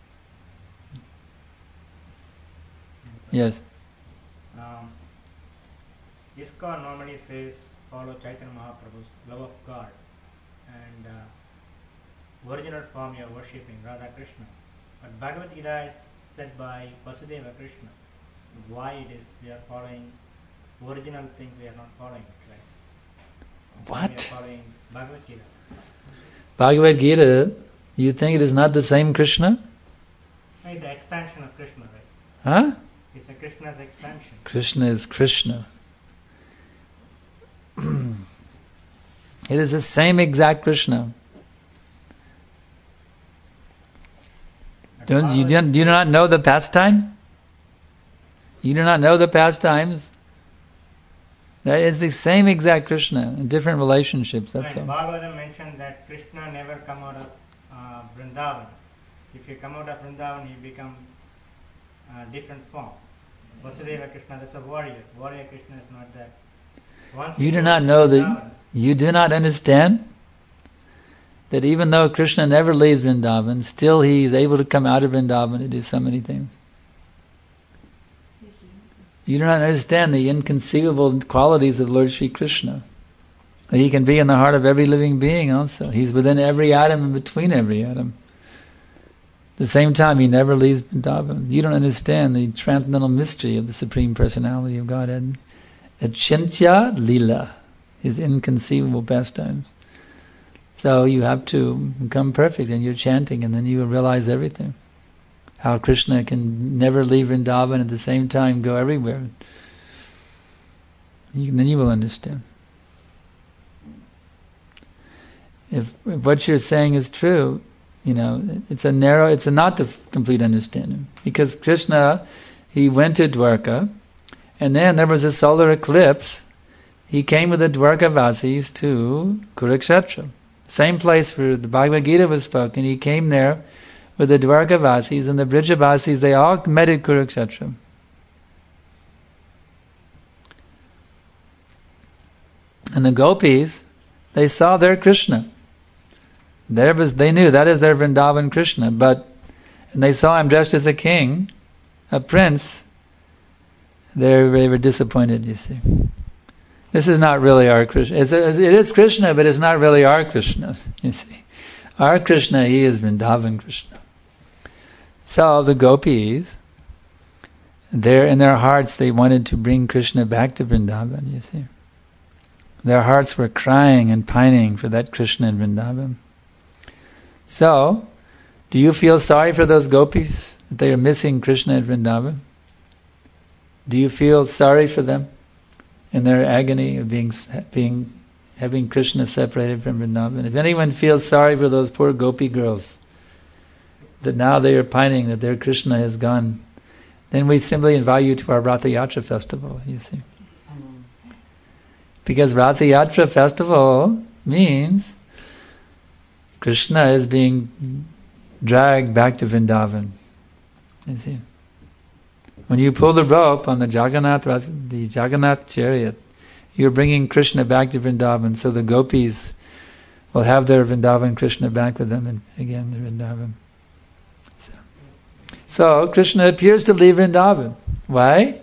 Yes. Um, ISKCON normally says follow Chaitanya Mahaprabhu's love of God and uh, original form you are worshipping, Radha Krishna. But Bhagavad Gita is said by Vasudeva Krishna. Why it is we are following original thing, we are not following it, right? We are What? following Bhagavad Gita. Bhagavad Gita, you think it is not the same Krishna? No, it's an expansion of Krishna, right? Huh? It's a Krishna's expansion. Krishna is Krishna. It is the same exact Krishna. Don't you, do you not know the pastime? You do not know the pastimes? That is the same exact Krishna in different relationships, that's Right. all. Bhagavatam mentioned that Krishna never come out of uh, Vrindavan. If you come out of Vrindavan, you become a different form. Vasudeva Krishna, that's a warrior. Warrior Krishna is not that. Once You do go not to know Vrindavan, that, you do not understand that even though Krishna never leaves Vrindavan, still he is able to come out of Vrindavan to do so many things. You do not understand the inconceivable qualities of Lord Sri Krishna. He can be in the heart of every living being also. He's within every atom and between every atom. At the same time, he never leaves Vrindavan. You don't understand the transcendental mystery of the Supreme Personality of Godhead. Achintya Lila, his inconceivable pastimes. So you have to become perfect in your chanting, and then you will realize everything. How Krishna can never leave Vrindavan, at the same time go everywhere. You, then you will understand. If, if what you're saying is true, you know, it's a narrow, it's a not the complete understanding. Because Krishna, he went to Dwarka, and then there was a solar eclipse. He came with the Dwarkavasis to Kurukshetra. Same place where the Bhagavad Gita was spoken. He came there with the Dwarkavasis and the Brijavasis. They all met at Kurukshetra. And the gopis, they saw their Krishna. There was, they knew that is their Vrindavan Krishna, but and they saw him dressed as a king, a prince. They they were disappointed. You see, this is not really our Krishna. It's a, it is Krishna, but it's not really our Krishna. You see, our Krishna, he is Vrindavan Krishna. So the gopis, there in their hearts, they wanted to bring Krishna back to Vrindavan. You see, their hearts were crying and pining for that Krishna in Vrindavan. So, do you feel sorry for those gopis that they are missing Krishna at Vrindavan? Do you feel sorry for them in their agony of being, being, having Krishna separated from Vrindavan? If anyone feels sorry for those poor gopi girls, that now they are pining that their Krishna has gone, then we simply invite you to our Ratha Yatra festival. You see, because Ratha Yatra festival means Krishna is being dragged back to Vrindavan. You see, when you pull the rope on the Jagannath, the Jagannath chariot, you're bringing Krishna back to Vrindavan. So the gopis will have their Vrindavan Krishna back with them, and again the Vrindavan. So, so Krishna appears to leave Vrindavan. Why?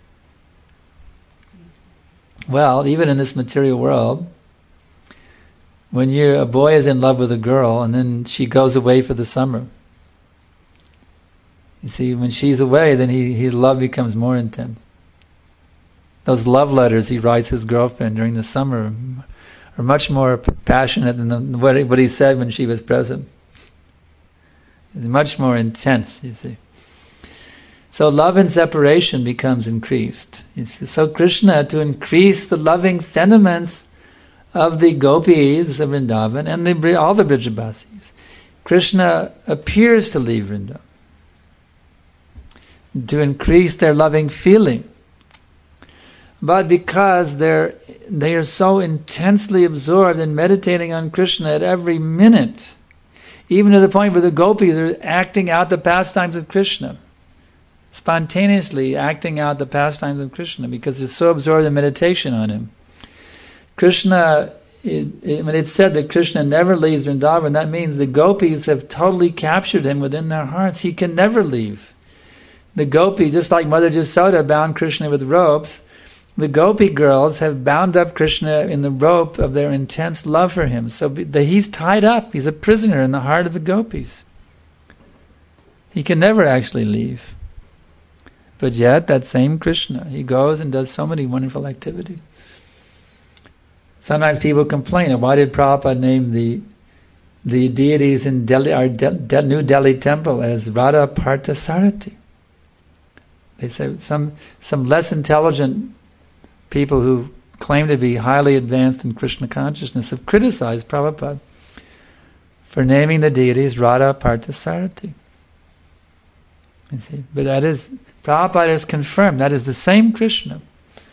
Well, even in this material world, when you're, a boy is in love with a girl and then she goes away for the summer. You see, when she's away, then he, his love becomes more intense. Those love letters he writes his girlfriend during the summer are much more passionate than the, what, he, what he said when she was present. It's much more intense, you see. So love and separation becomes increased. You see. So Krishna, to increase the loving sentiments of the gopis of Vrindavan and the, all the Brijavasis, Krishna appears to leave Vrindavan to increase their loving feeling. But because they're they are so intensely absorbed in meditating on Krishna at every minute, even to the point where the gopis are acting out the pastimes of Krishna, spontaneously acting out the pastimes of Krishna, because they're so absorbed in meditation on him. Krishna, is, when it's said that Krishna never leaves Vrindavan, that means the gopis have totally captured him within their hearts. He can never leave. The gopis, just like Mother Jasoda bound Krishna with ropes, the gopi girls have bound up Krishna in the rope of their intense love for him. So the, he's tied up. He's a prisoner in the heart of the gopis. He can never actually leave. But yet, that same Krishna, he goes and does so many wonderful activities. Sometimes people complain, why did Prabhupada name the the deities in Delhi, our De, De, New Delhi temple as Radha Parthasarathi? They say some some less intelligent people who claim to be highly advanced in Krishna consciousness have criticized Prabhupada for naming the deities Radha Parthasarathi. You see, but that is, Prabhupada has confirmed that is the same Krishna.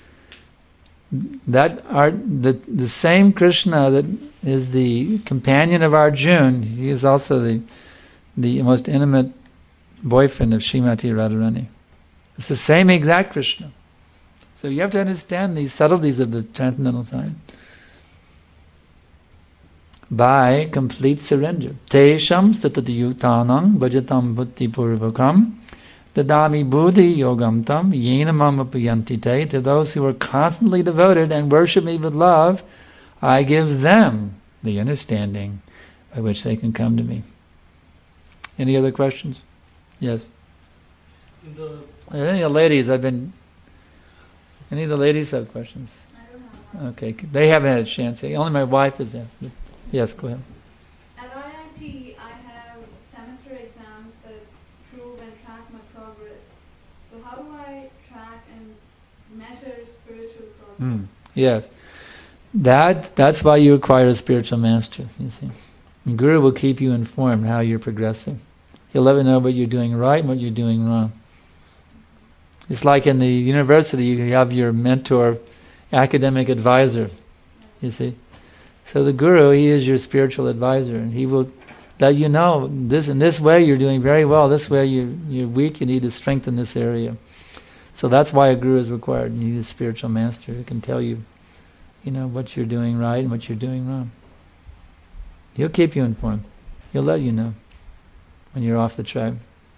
That are the the same Krishna that is the companion of Arjuna. He is also the the most intimate boyfriend of Srimati Radharani. It's the same exact Krishna. So you have to understand these subtleties of the transcendental sign. by complete surrender. Tesham statadiyutanam bhajatam buddhi purvakam dadami buddhi yogam tam yena mama puyantite. To those who are constantly devoted and worship me with love, I give them the understanding by which they can come to me. Any other questions? Yes. In the Any of the ladies, I've been... Any of the ladies have questions? I don't have one. Okay, they haven't had a chance. Only my wife is there. Yes, go ahead. At I I T, I have semester exams that prove and track my progress. So how do I track and measure spiritual progress? Mm, yes. That That's why you require a spiritual master, you see. And Guru will keep you informed how you're progressing. He'll let you know what you're doing right and what you're doing wrong. It's like in the university, you have your mentor, academic advisor, you see. So the Guru, he is your spiritual advisor, and he will let you know, this in this way you're doing very well, this way you're, you're weak, you need to strengthen this area. So that's why a Guru is required. You need a spiritual master who can tell you, you know, what you're doing right and what you're doing wrong. He'll keep you informed. He'll let you know when you're off the track.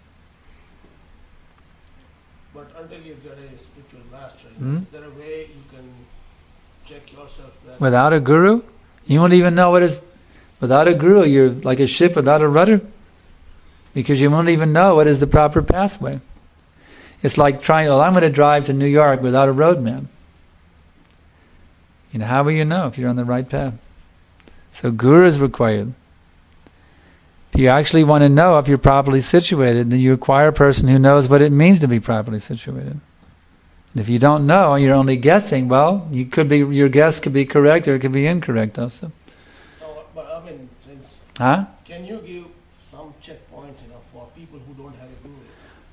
But until you get a spiritual master, Hmm? is there a way you can check yourself that Without a Guru, you won't even know what is... Without a Guru, you're like a ship without a rudder. Because you won't even know what is the proper pathway. It's like trying, well, I'm going to drive to New York without a road map. You know, how will you know if you're on the right path? So Guru is required. If you actually want to know if you're properly situated, then you require a person who knows what it means to be properly situated. And if you don't know, you're only guessing, well, you could be, your guess could be correct or it could be incorrect also. So, but I mean, since Huh? can you give some checkpoints, you know, for people who don't have a Guru?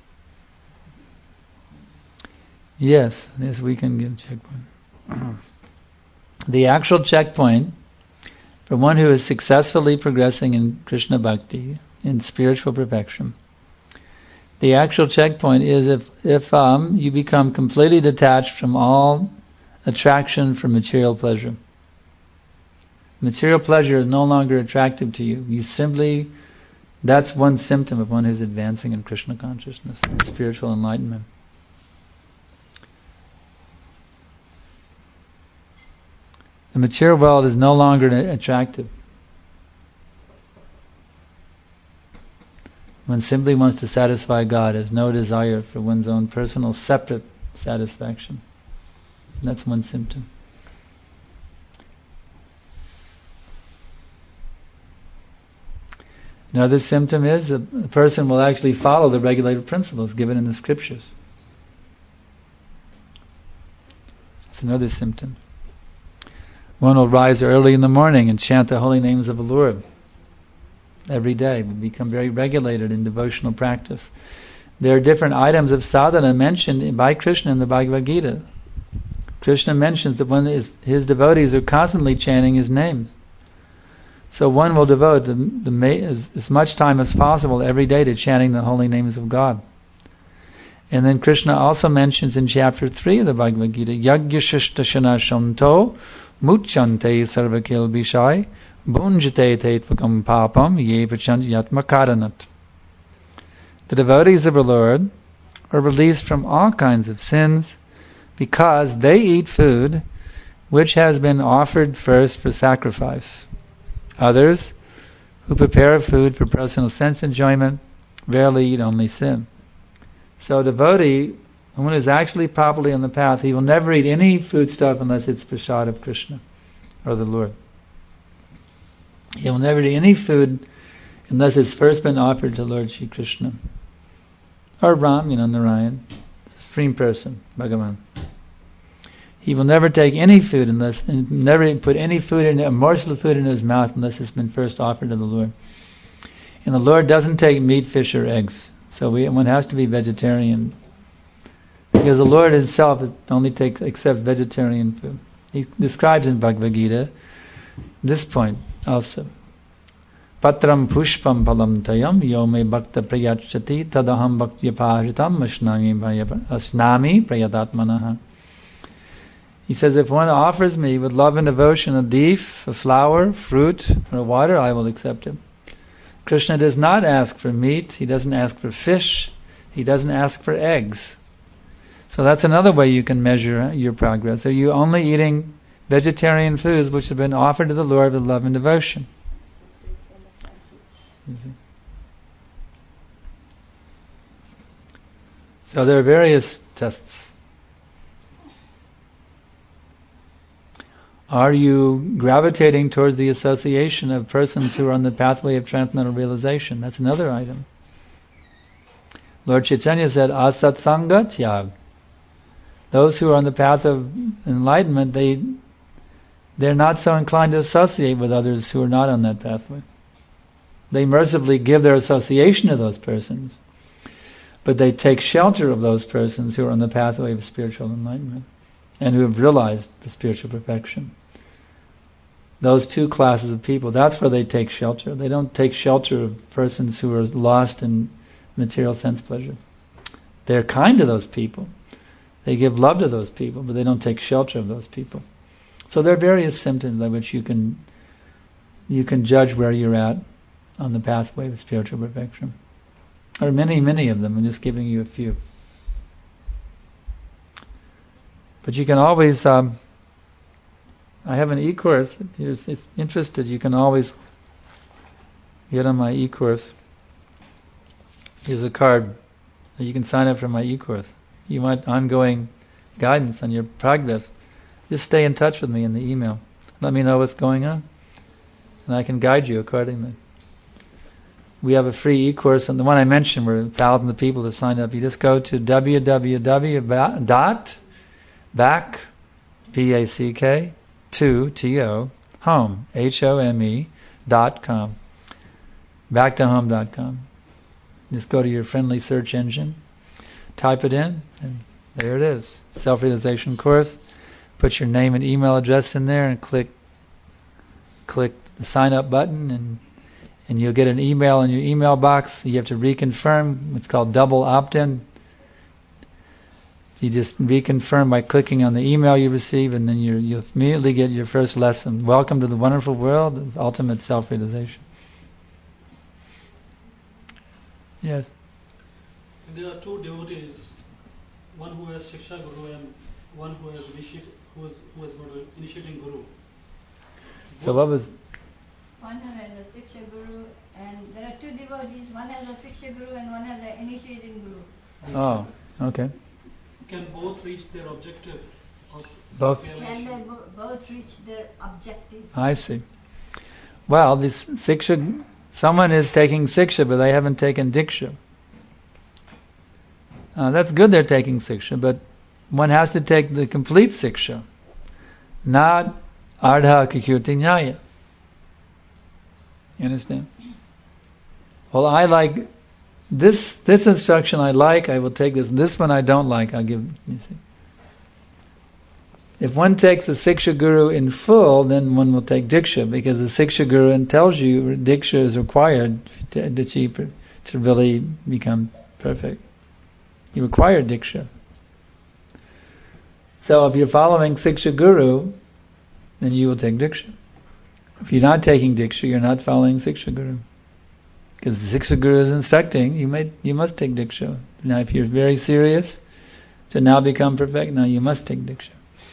Yes, yes, we can give checkpoint. The actual checkpoint for one who is successfully progressing in Krishna Bhakti, in spiritual perfection, the actual checkpoint is if, if um, you become completely detached from all attraction for material pleasure. Material pleasure is no longer attractive to you. You simply, that's one symptom of one who's advancing in Krishna consciousness, in spiritual enlightenment. The material world is no longer attractive. One simply wants to satisfy God, has no desire for one's own personal separate satisfaction. That's one symptom. Another symptom is a person will actually follow the regulated principles given in the scriptures. That's another symptom. One will rise early in the morning and chant the holy names of the Lord every day, become very regulated in devotional practice. There are different items of sadhana mentioned by Krishna in the Bhagavad Gita. Krishna mentions that when his, his devotees are constantly chanting his names. So one will devote the, the, as, as much time as possible every day to chanting the holy names of God. And then Krishna also mentions in chapter three of the Bhagavad Gita, Yagyashashtashana shanto muchante sarvakil bishai bunjate tetvakam papam yevachant yatmakaranat. The devotees of the Lord are released from all kinds of sins because they eat food which has been offered first for sacrifice. Others, who prepare food for personal sense enjoyment, rarely eat only sin. So a devotee, when is actually properly on the path, he will never eat any foodstuff unless it's prasad of Krishna or the Lord. He will never eat any food unless it's first been offered to Lord Shri Krishna. Or Ram, you know, Narayan, supreme person, Bhagavan. He will never take any food unless, and never put any food in, a morsel of food in his mouth unless it's been first offered to the Lord. And the Lord doesn't take meat, fish, or eggs. So we, one has to be vegetarian. Because the Lord himself only takes, accepts vegetarian food. He describes in Bhagavad Gita this point also. Patram pushpam palam tayam yome bhakta prayachati tadaham bhaktya pahritam asnami prayadatmanaha. He says, if one offers me with love and devotion a leaf, a flower, fruit, or water, I will accept it. Krishna does not ask for meat, he doesn't ask for fish, he doesn't ask for eggs. So that's another way you can measure your progress. Are you only eating vegetarian foods which have been offered to the Lord with love and devotion? Mm-hmm. So there are various tests. Are you gravitating towards the association of persons who are on the pathway of transcendental realization? That's another item. Lord Chaitanya said, asatsanga tyag. Those who are on the path of enlightenment, they, they're not so inclined to associate with others who are not on that pathway. They mercifully give their association to those persons, but they take shelter of those persons who are on the pathway of spiritual enlightenment and who have realized the spiritual perfection. Those two classes of people, that's where they take shelter. They don't take shelter of persons who are lost in material sense pleasure. They're kind to those people. They give love to those people, but they don't take shelter of those people. So there are various symptoms by which you can you can judge where you're at on the pathway of spiritual perfection. There are many, many of them. I'm just giving you a few. But you can always, um, I have an e-course. If you're interested, you can always get on my e-course. Here's a card. You can sign up for my e-course. You want ongoing guidance on your progress. Just stay in touch with me in the email. Let me know what's going on, and I can guide you accordingly. We have a free e-course, and the one I mentioned where thousands of people have signed up. You just go to w w w dot back, B A C K, to, T O, home, H O M E, dot com. back to home dot com. Just go to your friendly search engine, type it in, and there it is. Self-realization course. Put your name and email address in there and click click the sign up button, and and you'll get an email in your email box. You have to reconfirm. It's called double opt-in. You just reconfirm by clicking on the email you receive, and then you're, you'll immediately get your first lesson. Welcome to the wonderful world of ultimate self-realization. Yes? There are two devotees, one who has Shiksha Guru and one who has initiate, who has, who has got an initiating Guru. So what was... One has a Siksha Guru, and there are two devotees. One has a Siksha Guru and one has an initiating Guru. Oh, okay. Can both reach their objective of Both. Can they bo- both reach their objective? I see. Well, this Siksha, someone is taking Siksha, but they haven't taken Diksha. Uh, that's good they're taking Siksha, but one has to take the complete Siksha, not Ardha Kakyuti Nyaya. You understand? Well, I like this this instruction I like, I will take this. This one I don't like, I'll give, you see. If one takes the Siksha Guru in full, then one will take Diksha, because the Siksha Guru tells you Diksha is required to, to achieve, to really become perfect. You require Diksha. So if you're following Siksha Guru, then you will take Diksha. If you're not taking Diksha, you're not following Siksha Guru. Because the Siksha Guru is instructing, you may, you must take Diksha. Now if you're very serious to now become perfect, now you must take Diksha.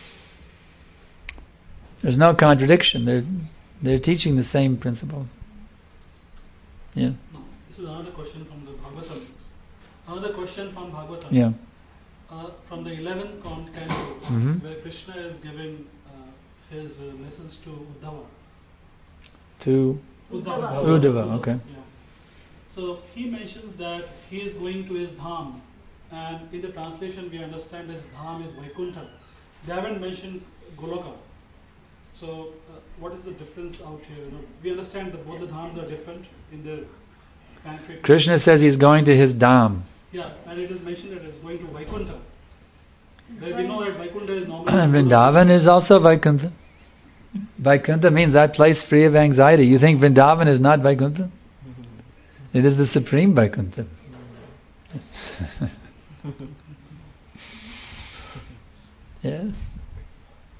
There's no contradiction. They're they're teaching the same principle. Yeah. This is another question from the Bhagavatam. Another question from Bhagavatam. Yeah. Uh, from the eleventh canto, Mm-hmm. where Krishna is giving uh, his uh, lessons to Uddhava. To Uddhava. Uddhava, okay. Yeah. So he mentions that he is going to his dham, and in the translation we understand his dham is Vaikuntha. They haven't mentioned Goloka. So uh, what is the difference out here? You know, we understand that both the dhams are different in the tantric. Krishna says he's going to his dham. Yeah, and it is mentioned that it's going to Vaikuntha. Where we know that Vaikuntha is normally. Vrindavan is also Vaikuntha. Vaikuntha means that place free of anxiety. You think Vrindavan is not Vaikuntha? It is the supreme Vaikuntha. Yes.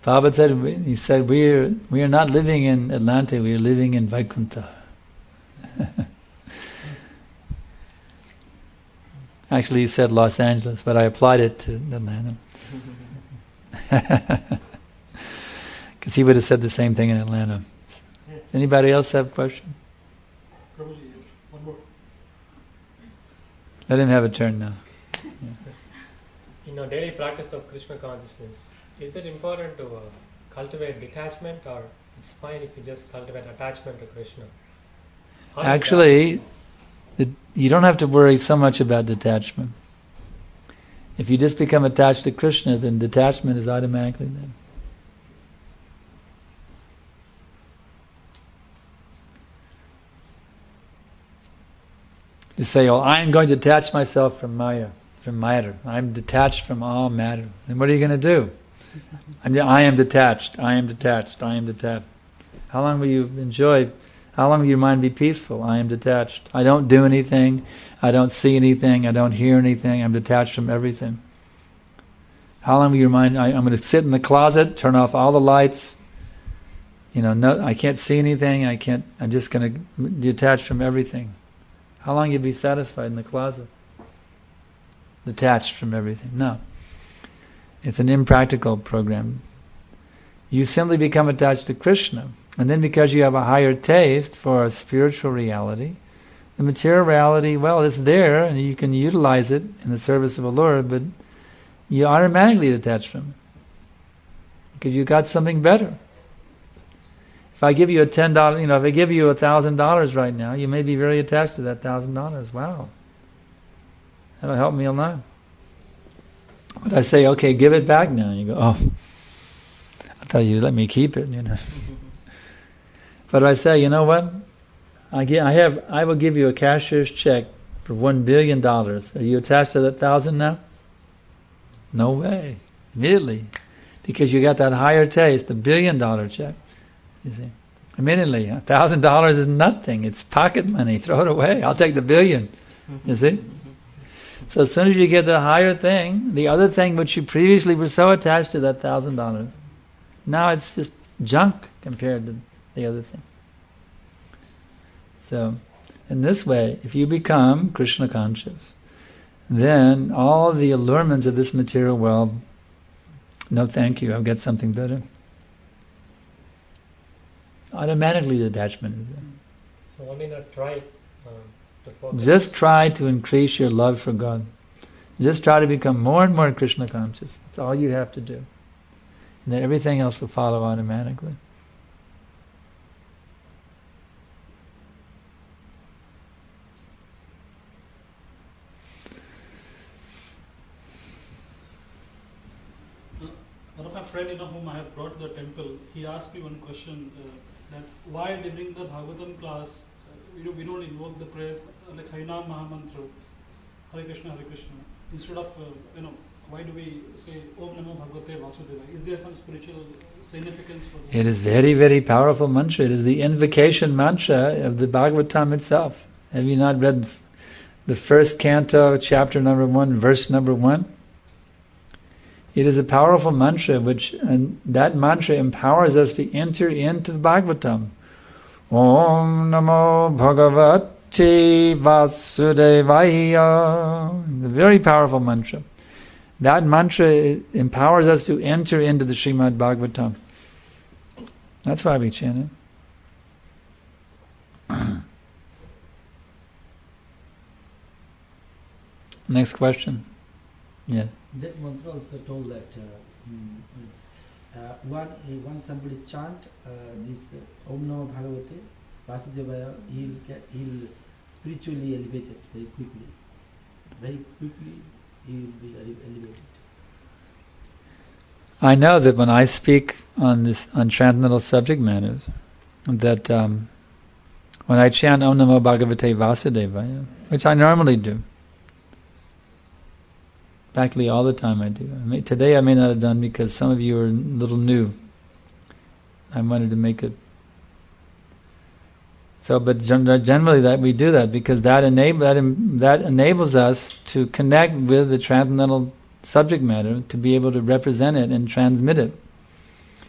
Prabhupada said, he said, we are, we are not living in Atlanta, we are living in Vaikuntha. Actually, he said Los Angeles, but I applied it to Atlanta. Because he would have said the same thing in Atlanta. Anybody else have a question? One more. Let him have a turn now. In our daily practice of Krishna consciousness, is it important to uh, cultivate detachment, or it's fine if you just cultivate attachment to Krishna? How Actually, the, you don't have to worry so much about detachment. If you just become attached to Krishna, then detachment is automatically there. You say, oh, I am going to detach myself from Maya, from matter. I'm detached from all matter. Then what are you going to do? I'm, I am detached, I am detached, I am detached. How long will you enjoy, how long will your mind be peaceful? I am detached. I don't do anything, I don't see anything, I don't hear anything, I'm detached from everything. How long will your mind, I, I'm going to sit in the closet, turn off all the lights, you know, no, I can't see anything, I can't, I'm just going to detach from everything. How long will you be satisfied in the closet? Detached from everything. No. It's an impractical program. You simply become attached to Krishna. And then because you have a higher taste for a spiritual reality, the material reality, well, it's there and you can utilize it in the service of the Lord, but you automatically detach from it. Because you got something better. If I give you a ten dollar, you know, if I give you a thousand dollars right now, you may be very attached to that thousand dollars. Wow, that'll help me a lot. But I say, okay, give it back now. And you go, oh, I thought you'd let me keep it, you know. But I say, you know what? I get, I have, I will give you a cashier's check for one billion dollars. Are you attached to that thousand now? No way, immediately, because you got that higher taste, the billion dollar check. You see, immediately, a thousand dollars is nothing. It's pocket money. Throw it away. I'll take the billion. You see. So as soon as you get the higher thing, the other thing which you previously were so attached to, that thousand dollars, now it's just junk compared to the other thing. So, in this way, if you become Krishna conscious, then all the allurements of this material world, no thank you, I'll get something better. Automatically detachment is there. So only not try uh, to focus. Just try to increase your love for God. Just try to become more and more Krishna conscious. That's all you have to do. And then everything else will follow automatically. One of my friends, you know, whom I have brought to the temple, he asked me one question, uh, that why during the Bhagavatam class, uh, you know, we don't invoke the prayers uh, like Harinam Mahamantra, Hare Krishna, Hare Krishna. Instead of, uh, you know, why do we say Om Namo Bhagavate Vasudeva? Is there some spiritual significance for this? It is very, very powerful mantra. It is the invocation mantra of the Bhagavatam itself. Have you not read the first canto, chapter number one, verse number one? It is a powerful mantra, which, and that mantra empowers us to enter into the Bhagavatam. Om Namo Bhagavate Vasudevaya. The very powerful mantra. That mantra empowers us to enter into the Srimad Bhagavatam. That's why we chant it. Next question. Yeah. That mantra also told that uh, mm, uh, one, when somebody chant uh, this uh, Om Namo Bhagavate Vasudevaya, he'll, get, he'll spiritually elevated very quickly. Very quickly he will be elevated. I know that when I speak on this on transcendental subject matters, that um, when I chant Om Namo Bhagavate Vasudevaya, which I normally do, practically all the time I do. I may, today I may not have done because some of you are a little new. I wanted to make it so, but generally that we do that because that enable that that enables us to connect with the transcendental subject matter, to be able to represent it and transmit it.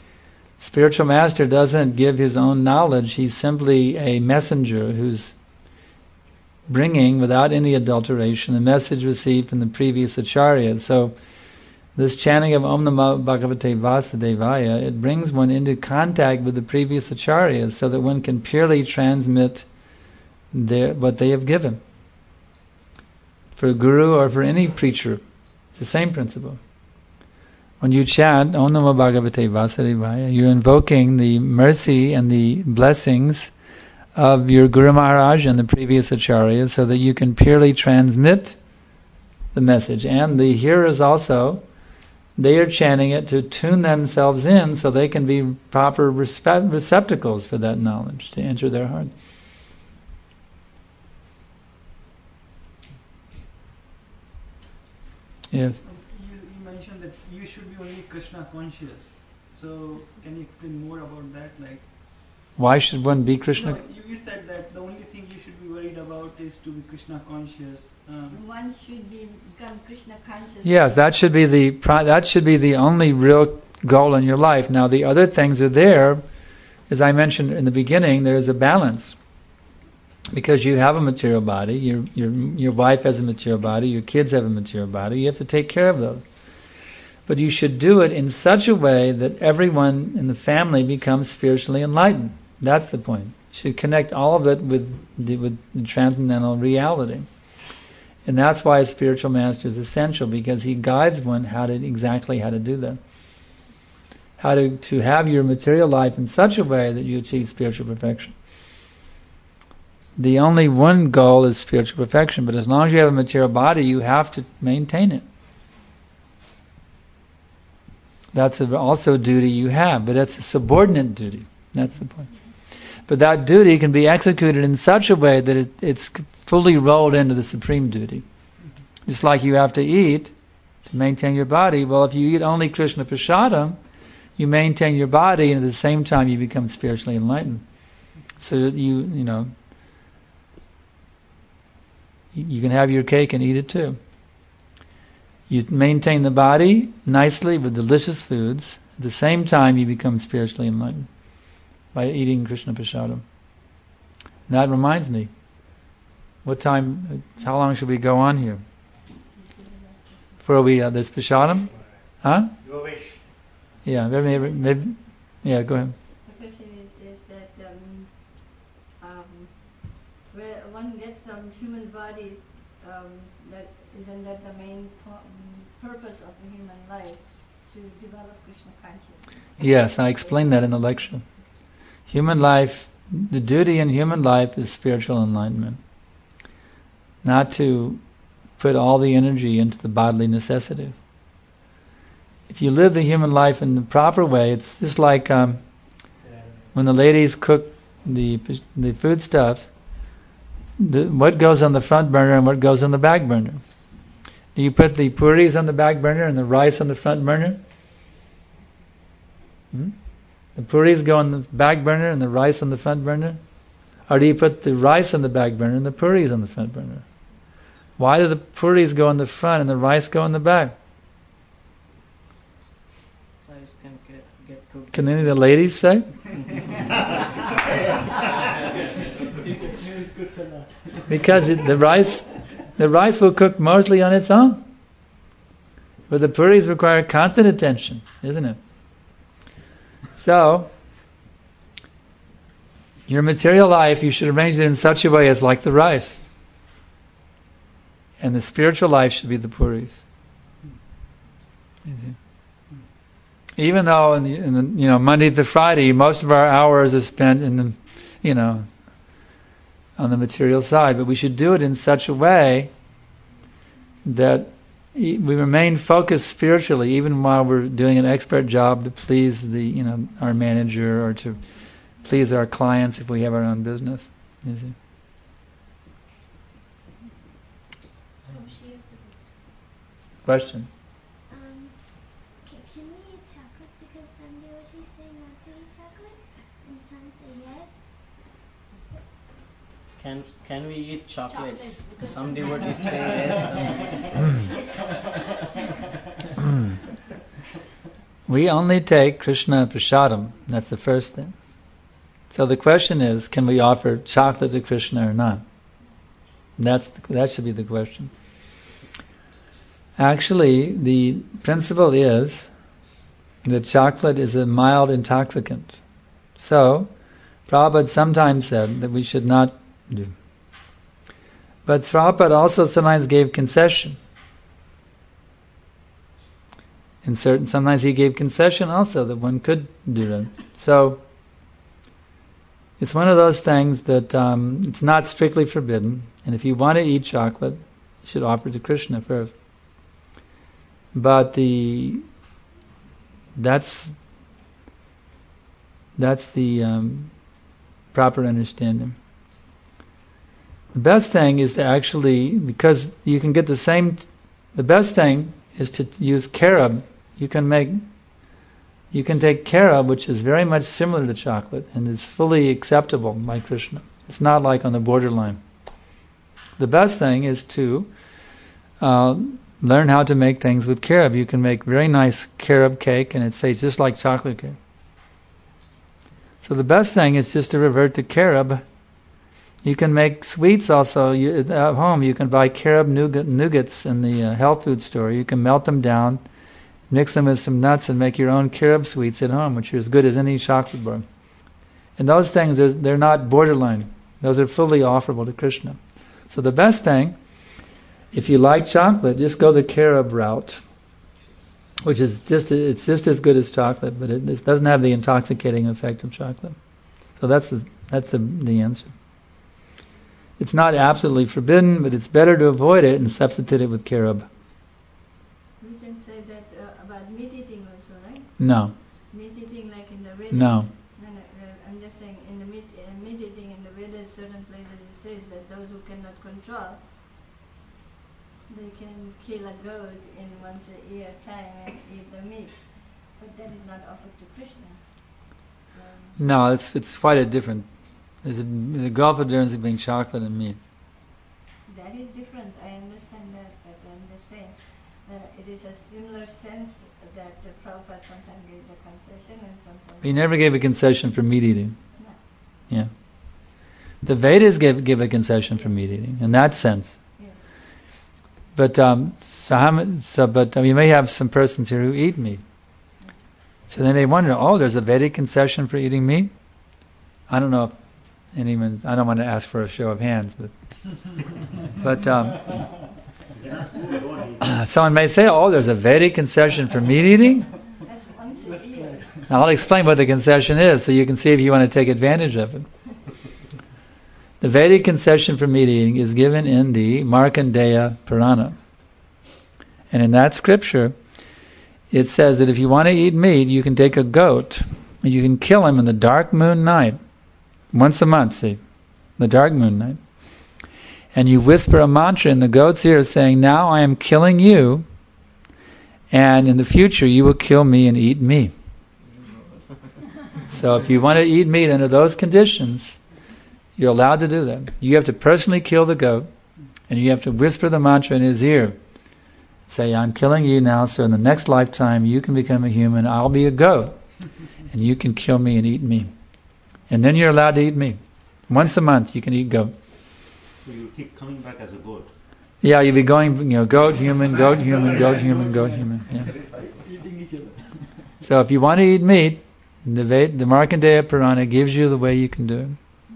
Spiritual master doesn't give his own knowledge. He's simply a messenger who's bringing, without any adulteration, a message received from the previous acharya. So this chanting of Om Namo Bhagavate Vasudevaya, it brings one into contact with the previous acharyas so that one can purely transmit their, what they have given. For a guru or for any preacher, it's the same principle. When you chant Om Namo Bhagavate Vasudevaya, you're invoking the mercy and the blessings of your Guru Maharaj and the previous acharyas so that you can purely transmit the message. And the hearers also, they are chanting it to tune themselves in so they can be proper respe- receptacles for that knowledge to enter their heart. Yes? You, you mentioned that you should be only Krishna conscious. So can you explain more about that? Like, why should one be Krishna? No, you, you said that the only thing you should be worried about is to be Krishna conscious. Um, One should be become Krishna conscious. Yes, that should be the that should be the only real goal in your life. Now the other things are there, as I mentioned in the beginning. There's a balance because you have a material body. Your your your wife has a material body. Your kids have a material body. You have to take care of those. But you should do it in such a way that everyone in the family becomes spiritually enlightened. That's the point. You should connect all of it with the, with the transcendental reality. And that's why a spiritual master is essential, because he guides one how to exactly how to do that. How to, to have your material life in such a way that you achieve spiritual perfection. The only one goal is spiritual perfection, but as long as you have a material body, you have to maintain it. That's also a duty you have, but it's a subordinate duty. That's the point. But that duty can be executed in such a way that it, it's fully rolled into the supreme duty. Just like you have to eat to maintain your body. Well, if you eat only Krishna Prasadam, you maintain your body, and at the same time you become spiritually enlightened. So that you, you know, you can have your cake and eat it too. You maintain the body nicely with delicious foods. At the same time, you become spiritually enlightened by eating Krishna Prasadam. That reminds me, what time, how long should we go on here? Before we, uh, there's Prasadam? Huh? Your wish. Yeah, maybe, maybe, yeah, go ahead. The question is, is that um, um, where one gets the human body, um, that isn't that the main po- purpose of the human life, to develop Krishna consciousness? Yes, I explained that in the lecture. Human life, the duty in human life is spiritual enlightenment. Not to put all the energy into the bodily necessity. If you live the human life in the proper way, it's just like um, when the ladies cook the the foodstuffs, the, what goes on the front burner and what goes on the back burner. Do you put the puris on the back burner and the rice on the front burner? Hmm? The puris go on the back burner and the rice on the front burner? Or do you put the rice on the back burner and the puris on the front burner? Why do the puris go on the front and the rice go on the back? rice can get, get cooked. Can any of the ladies say? Because it, the rice the rice will cook mostly on its own. But the puris require constant attention, isn't it? So, your material life, you should arrange it in such a way as like the rice. And the spiritual life should be the puris. Even though, in the, in the, you know, Monday to Friday, most of our hours are spent in the, you know, on the material side, but we should do it in such a way that we remain focused spiritually, even while we're doing an expert job to please the, you know, our manager or to please our clients if we have our own business. You see? Question. Um, can, can we eat chocolate? Because some devotees say not to eat chocolate, and some say yes. Can can we eat chocolates? Chocolates, Some devotees say yes, some devotees say no. We only take Krishna prasadam. That's the first thing. So the question is, can we offer chocolate to Krishna or not? That's the, that should be the question. Actually, the principle is that chocolate is a mild intoxicant. So, Prabhupada sometimes said that we should not do. But Prabhupada also sometimes gave concession. In certain, sometimes he gave concession also that one could do that. So, it's one of those things that um, it's not strictly forbidden. And if you want to eat chocolate, you should offer it to Krishna first. But the that's that's the um, proper understanding. The best thing is to actually, because you can get the same. T- the best thing is to t- use carob. You can make. You can take carob, which is very much similar to chocolate, and is fully acceptable by Krishna. It's not like on the borderline. The best thing is to uh, learn how to make things with carob. You can make very nice carob cake, and it tastes just like chocolate cake. So the best thing is just to revert to carob. You can make sweets also you, at home. You can buy carob nougat, nougats in the uh, health food store. You can melt them down, mix them with some nuts, and make your own carob sweets at home, which are as good as any chocolate bar. And those things, they're not borderline. Those are fully offerable to Krishna. So the best thing, if you like chocolate, just go the carob route, which is just it's just as good as chocolate, but it, it doesn't have the intoxicating effect of chocolate. So that's the that's the, the answer. It's not absolutely forbidden, but it's better to avoid it and substitute it with carob. We can say that uh, about meat eating also, right? No. Meat eating like in the Vedas. No. No, no, uh, I'm just saying in the meat, uh, meat eating in the Vedas, certain places it says that those who cannot control, they can kill a goat in once a year time and eat the meat. But that is not offered to Krishna. Um, No, it's it's quite a different. There's a, there's a gulf of difference between chocolate and meat. That is different. I understand that, but I'm just saying uh, it is a similar sense that uh, Prabhupada sometimes gives a concession and sometimes. He never gave a concession for meat eating. No. Yeah. The Vedas give give a concession for meat eating in that sense. Yes. But um, so, how, so but um, you may have some persons here who eat meat. So then they wonder, oh, there's a Vedic concession for eating meat? I don't know if anyone, I don't want to ask for a show of hands, but but um, someone may say, oh, there's a Vedic concession for meat eating? That's once a year. Now I'll explain what the concession is so you can see if you want to take advantage of it. The Vedic concession for meat eating is given in the Markandeya Purana. And in that scripture, it says that if you want to eat meat, you can take a goat, and you can kill him in the dark moon night, once a month, see, the dark moon night. And you whisper a mantra in the goat's ear saying, now I am killing you, and in the future you will kill me and eat me. So if you want to eat meat under those conditions, you're allowed to do that. You have to personally kill the goat, and you have to whisper the mantra in his ear. Say, I'm killing you now, so in the next lifetime you can become a human, I'll be a goat, and you can kill me and eat me. And then you're allowed to eat meat. Once a month you can eat goat. So you keep coming back as a goat? Yeah, you'll be going, you know, goat, human, goat, human, goat, human, goat, human. Yeah. So if you want to eat meat, the Ved, the Markandeya Purana gives you the way you can do it.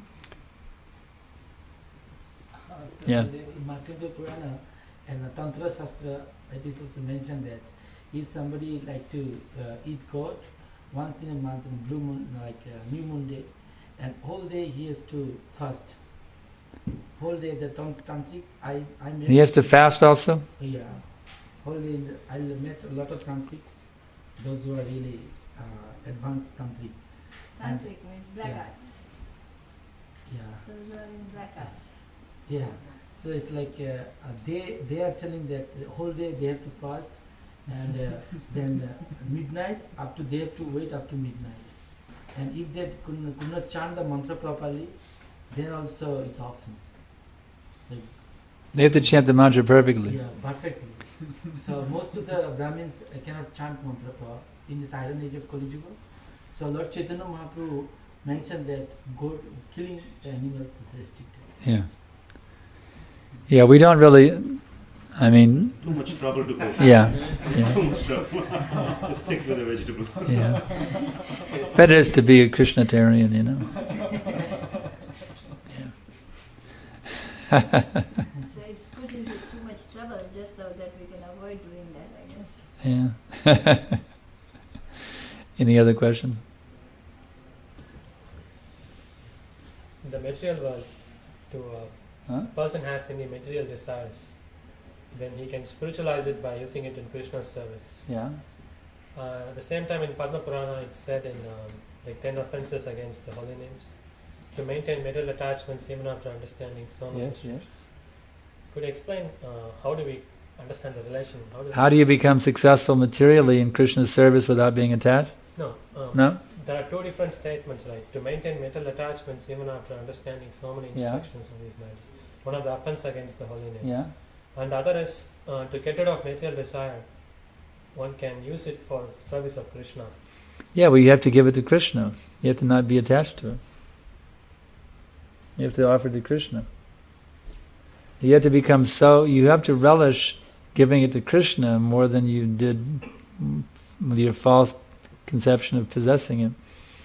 Uh, so Yeah. In Markandeya Purana and the Tantra Shastra, it is also mentioned that if somebody like to uh, eat goat once in a month in blue moon, like uh, new moon day, and whole day he has to fast. Whole day the tant- tantric, I I met. He has to fast also? Yeah, whole day in the, I met a lot of tantrics, those who are really uh, advanced tantric. And- Tantric means black yeah. arts. Yeah. Those are in black arts. Yeah, so it's like uh, uh, they they are telling that the whole day they have to fast, and uh, then uh, midnight up to they have to wait up to midnight, and if they could, could not chant the mantra properly, then also it's offense. Like, They have to chant the mantra perfectly. yeah, perfectly. So most of the Brahmins uh, cannot chant mantra pro- in this iron age of Kali Yuga. So Lord Chaitanya Mahaprabhu mentioned that go, killing the animals is restricted. Yeah. Yeah, we don't really, I mean... Too much trouble to go. Yeah. yeah. Too much trouble. Just stick with the vegetables. Yeah. Better is to be a Krishnatarian, you know. So it's put into too much trouble just so that we can avoid doing that, I guess. Yeah. Any other question? In the material world, to a huh? person has any material desires, then he can spiritualize it by using it in Krishna's service. Yeah. Uh, at the same time, in Padma Purana, it's said in um, like ten offenses against the holy names, to maintain material attachments even after understanding so many yes, yes. Could you explain uh, how do we understand the relation? How do, how do you become successful materially in Krishna's service without being attached? No. Um, no? There are two different statements, right? To maintain material attachments even after understanding so many instructions yeah. of these matters. One of the offense against the holy name. Yeah. And the other is uh, to get rid of material desire, one can use it for service of Krishna. Yeah, well you have to give it to Krishna. You have to not be attached to it. You have to offer it to Krishna. You have to become so, you have to relish giving it to Krishna more than you did with your false conception of possessing it.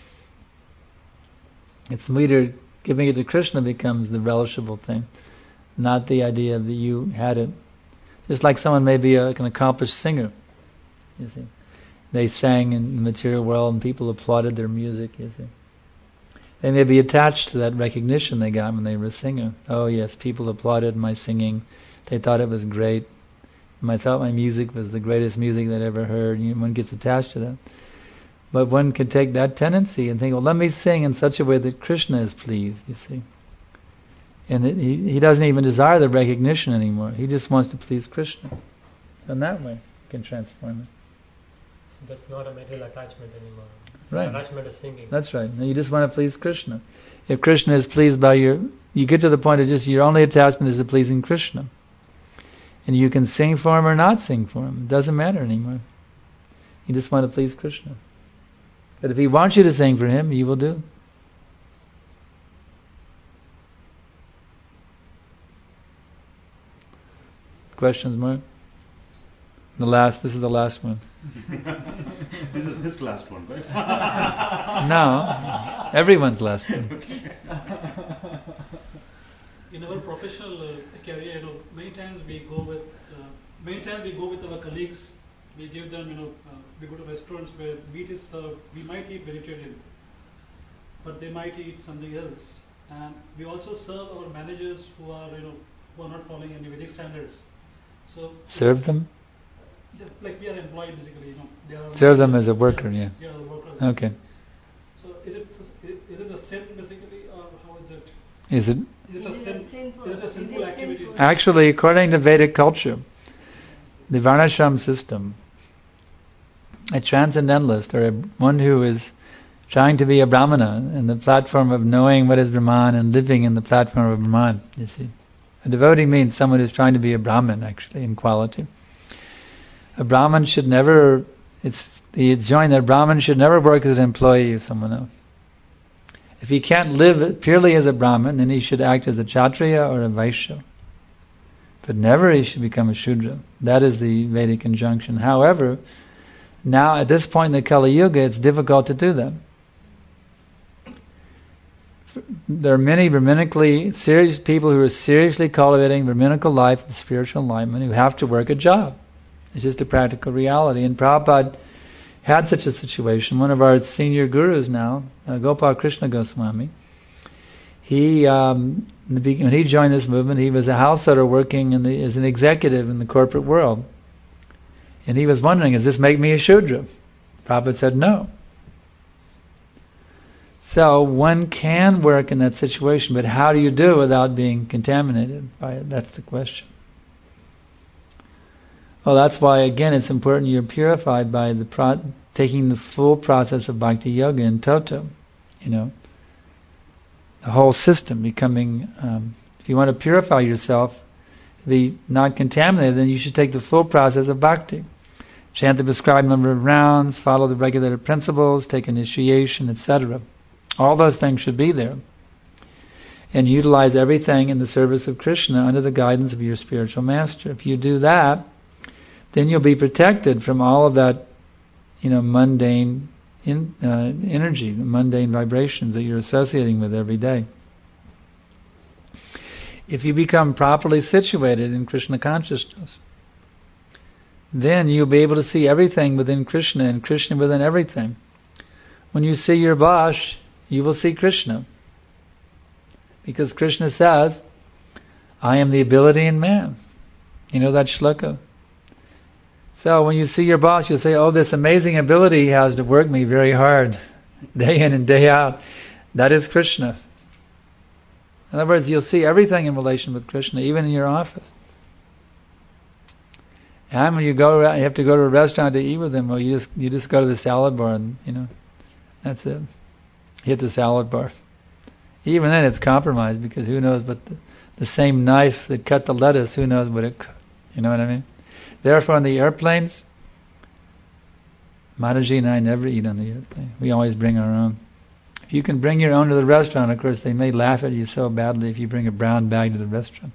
It's later giving it to Krishna becomes the relishable thing, not the idea that you had it. Just like someone may be a, like an accomplished singer, you see. They sang in the material world and people applauded their music, you see. They may be attached to that recognition they got when they were a singer. Oh yes, people applauded my singing. They thought it was great. I thought my music was the greatest music they'd ever heard. You know, one gets attached to that. But one can take that tendency and think, well, let me sing in such a way that Krishna is pleased, you see. And it, he, he doesn't even desire the recognition anymore. He just wants to please Krishna. So in that way, you can transform it. So that's not a material attachment anymore. Right. The attachment is singing. That's right. Now you just want to please Krishna. If Krishna is pleased by your... You get to the point of just your only attachment is to pleasing Krishna. And you can sing for him or not sing for him. It doesn't matter anymore. You just want to please Krishna. But if he wants you to sing for him, you will do. Questions, Mark? The last, this is the last one. This is his last one, right? No, everyone's last one. Okay. In our professional uh, career, you know, many times we go with, uh, many times we go with our colleagues. We give them, you know, uh, we go to restaurants where meat is served. We might eat vegetarian, but they might eat something else. And we also serve our managers who are, you know, who are not following any Vedic standards. So serve them. Just like we are employed, basically, you know. They are serve them as a worker, yeah. Yeah, the workers. Okay. So is it is it a sin basically, or how is it? Is it? Is it a, is sin, it sinful? Is it a sinful it activity? sinful? Actually, according to Vedic culture, the Varnashram system, a transcendentalist or a, one who is trying to be a Brahmana in the platform of knowing what is Brahman and living in the platform of Brahman, you see. A devotee means someone who's trying to be a Brahmin, actually, in quality. A Brahmin should never, it's the join that Brahmin should never work as an employee of someone else. If he can't live purely as a Brahmin, then he should act as a Kshatriya or a Vaishya. But never he should become a Shudra. That is the Vedic injunction. However, now at this point in the Kali Yuga, it's difficult to do that. There are many Brahminically serious people who are seriously cultivating Brahminical life and spiritual enlightenment who have to work a job. It's just a practical reality. And Prabhupada had such a situation. One of our senior gurus now, uh, Gopal Krishna Goswami, he, um, in the beginning, when he joined this movement, he was a householder working in the, as an executive in the corporate world. And he was wondering, does this make me a Shudra? Prabhupada said no. So one can work in that situation, but how do you do it without being contaminated by it? That's the question. Well, that's why, again, it's important you're purified by the pro- taking the full process of Bhakti Yoga in toto. You know, the whole system becoming, um, if you want to purify yourself, be not contaminated, then you should take the full process of Bhakti. chant the prescribed number of rounds, follow the regulated principles, take initiation, et cetera. All those things should be there. And utilize everything in the service of Krishna under the guidance of your spiritual master. If you do that, then you'll be protected from all of that, you know, mundane in, uh, energy, the mundane vibrations that you're associating with every day. If you become properly situated in Krishna consciousness, then you'll be able to see everything within Krishna and Krishna within everything. When you see your boss, you will see Krishna. Because Krishna says, I am the ability in man. You know that shloka? So when you see your boss, you'll say, oh, this amazing ability he has to work me very hard, day in and day out. That is Krishna. In other words, you'll see everything in relation with Krishna, even in your office. And when you go, you have to go to a restaurant to eat with him, well, you just you just go to the salad bar and, you know, that's it. Hit the salad bar. Even then it's compromised, because who knows but the, the same knife that cut the lettuce, who knows what it cut. You know what I mean? Therefore on the airplanes, Mataji and I never eat on the airplane. We always bring our own. If you can bring your own to the restaurant, of course they may laugh at you so badly if you bring a brown bag to the restaurant.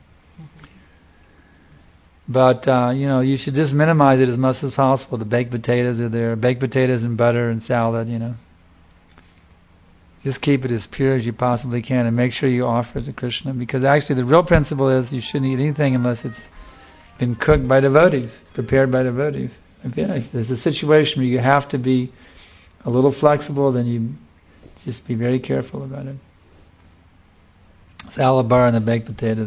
But, uh, you know, you should just minimize it as much as possible. The baked potatoes are there. Baked potatoes and butter and salad, you know. Just keep it as pure as you possibly can and make sure you offer it to Krishna. Because actually the real principle is you shouldn't eat anything unless it's been cooked by devotees, prepared by devotees. If, yeah, if there's a situation where you have to be a little flexible, then you just be very careful about it. Salad bar and the baked potatoes.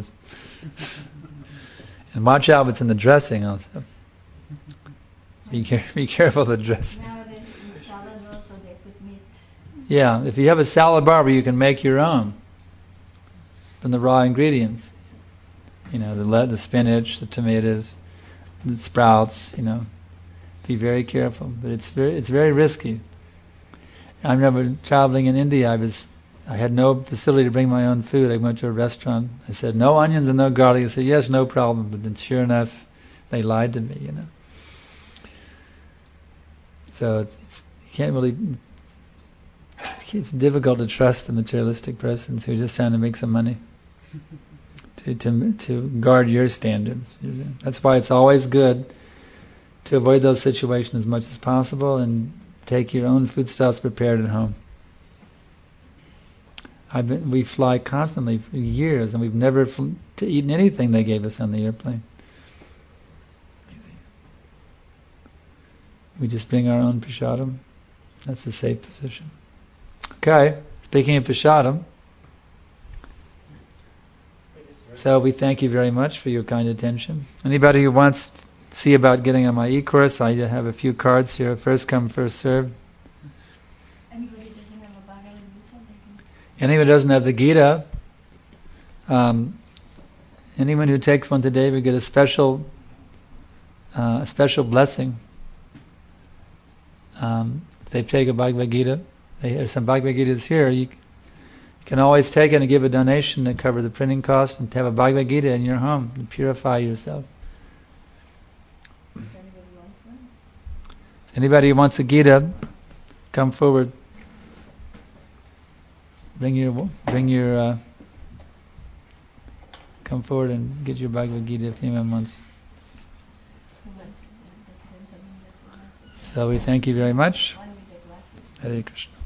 And watch out what's in the dressing also. Be, care- be careful of the dressing. Nowadays in salad also they put meat. Yeah, if you have a salad bar where you can make your own from the raw ingredients, you know, the le- the spinach, the tomatoes, the sprouts, you know, be very careful. But it's very it's very risky. I remember traveling in India. I was I had no facility to bring my own food. I went to a restaurant. I said, no onions and no garlic. They said, yes, no problem. But then sure enough, they lied to me, you know. So it's, it's you can't really. It's difficult to trust the materialistic persons who are just trying to make some money. To to to guard your standards. That's why it's always good to avoid those situations as much as possible and take your own foodstuffs prepared at home. I've been, we fly constantly for years, and we've never fl- to eaten anything they gave us on the airplane. We just bring our own prasadam. That's a safe position. Okay, speaking of prasadam, so we thank you very much for your kind attention. Anybody who wants to see about getting on my e-course, I have a few cards here. First come, first served. Anybody doesn't have a Bhagavad Gita, they can... Anyone who doesn't have the Gita, um, anyone who takes one today will get a special, uh, a special blessing. Um, if they take a Bhagavad Gita, they, there's some Bhagavad Gitas here. You can always take it and give a donation to cover the printing cost, and to have a Bhagavad Gita in your home and purify yourself. If anybody who wants a Gita, come forward. Bring your, bring your, uh, come forward and get your Bhagavad Gita if anyone wants. So we thank you very much. Hare Krishna.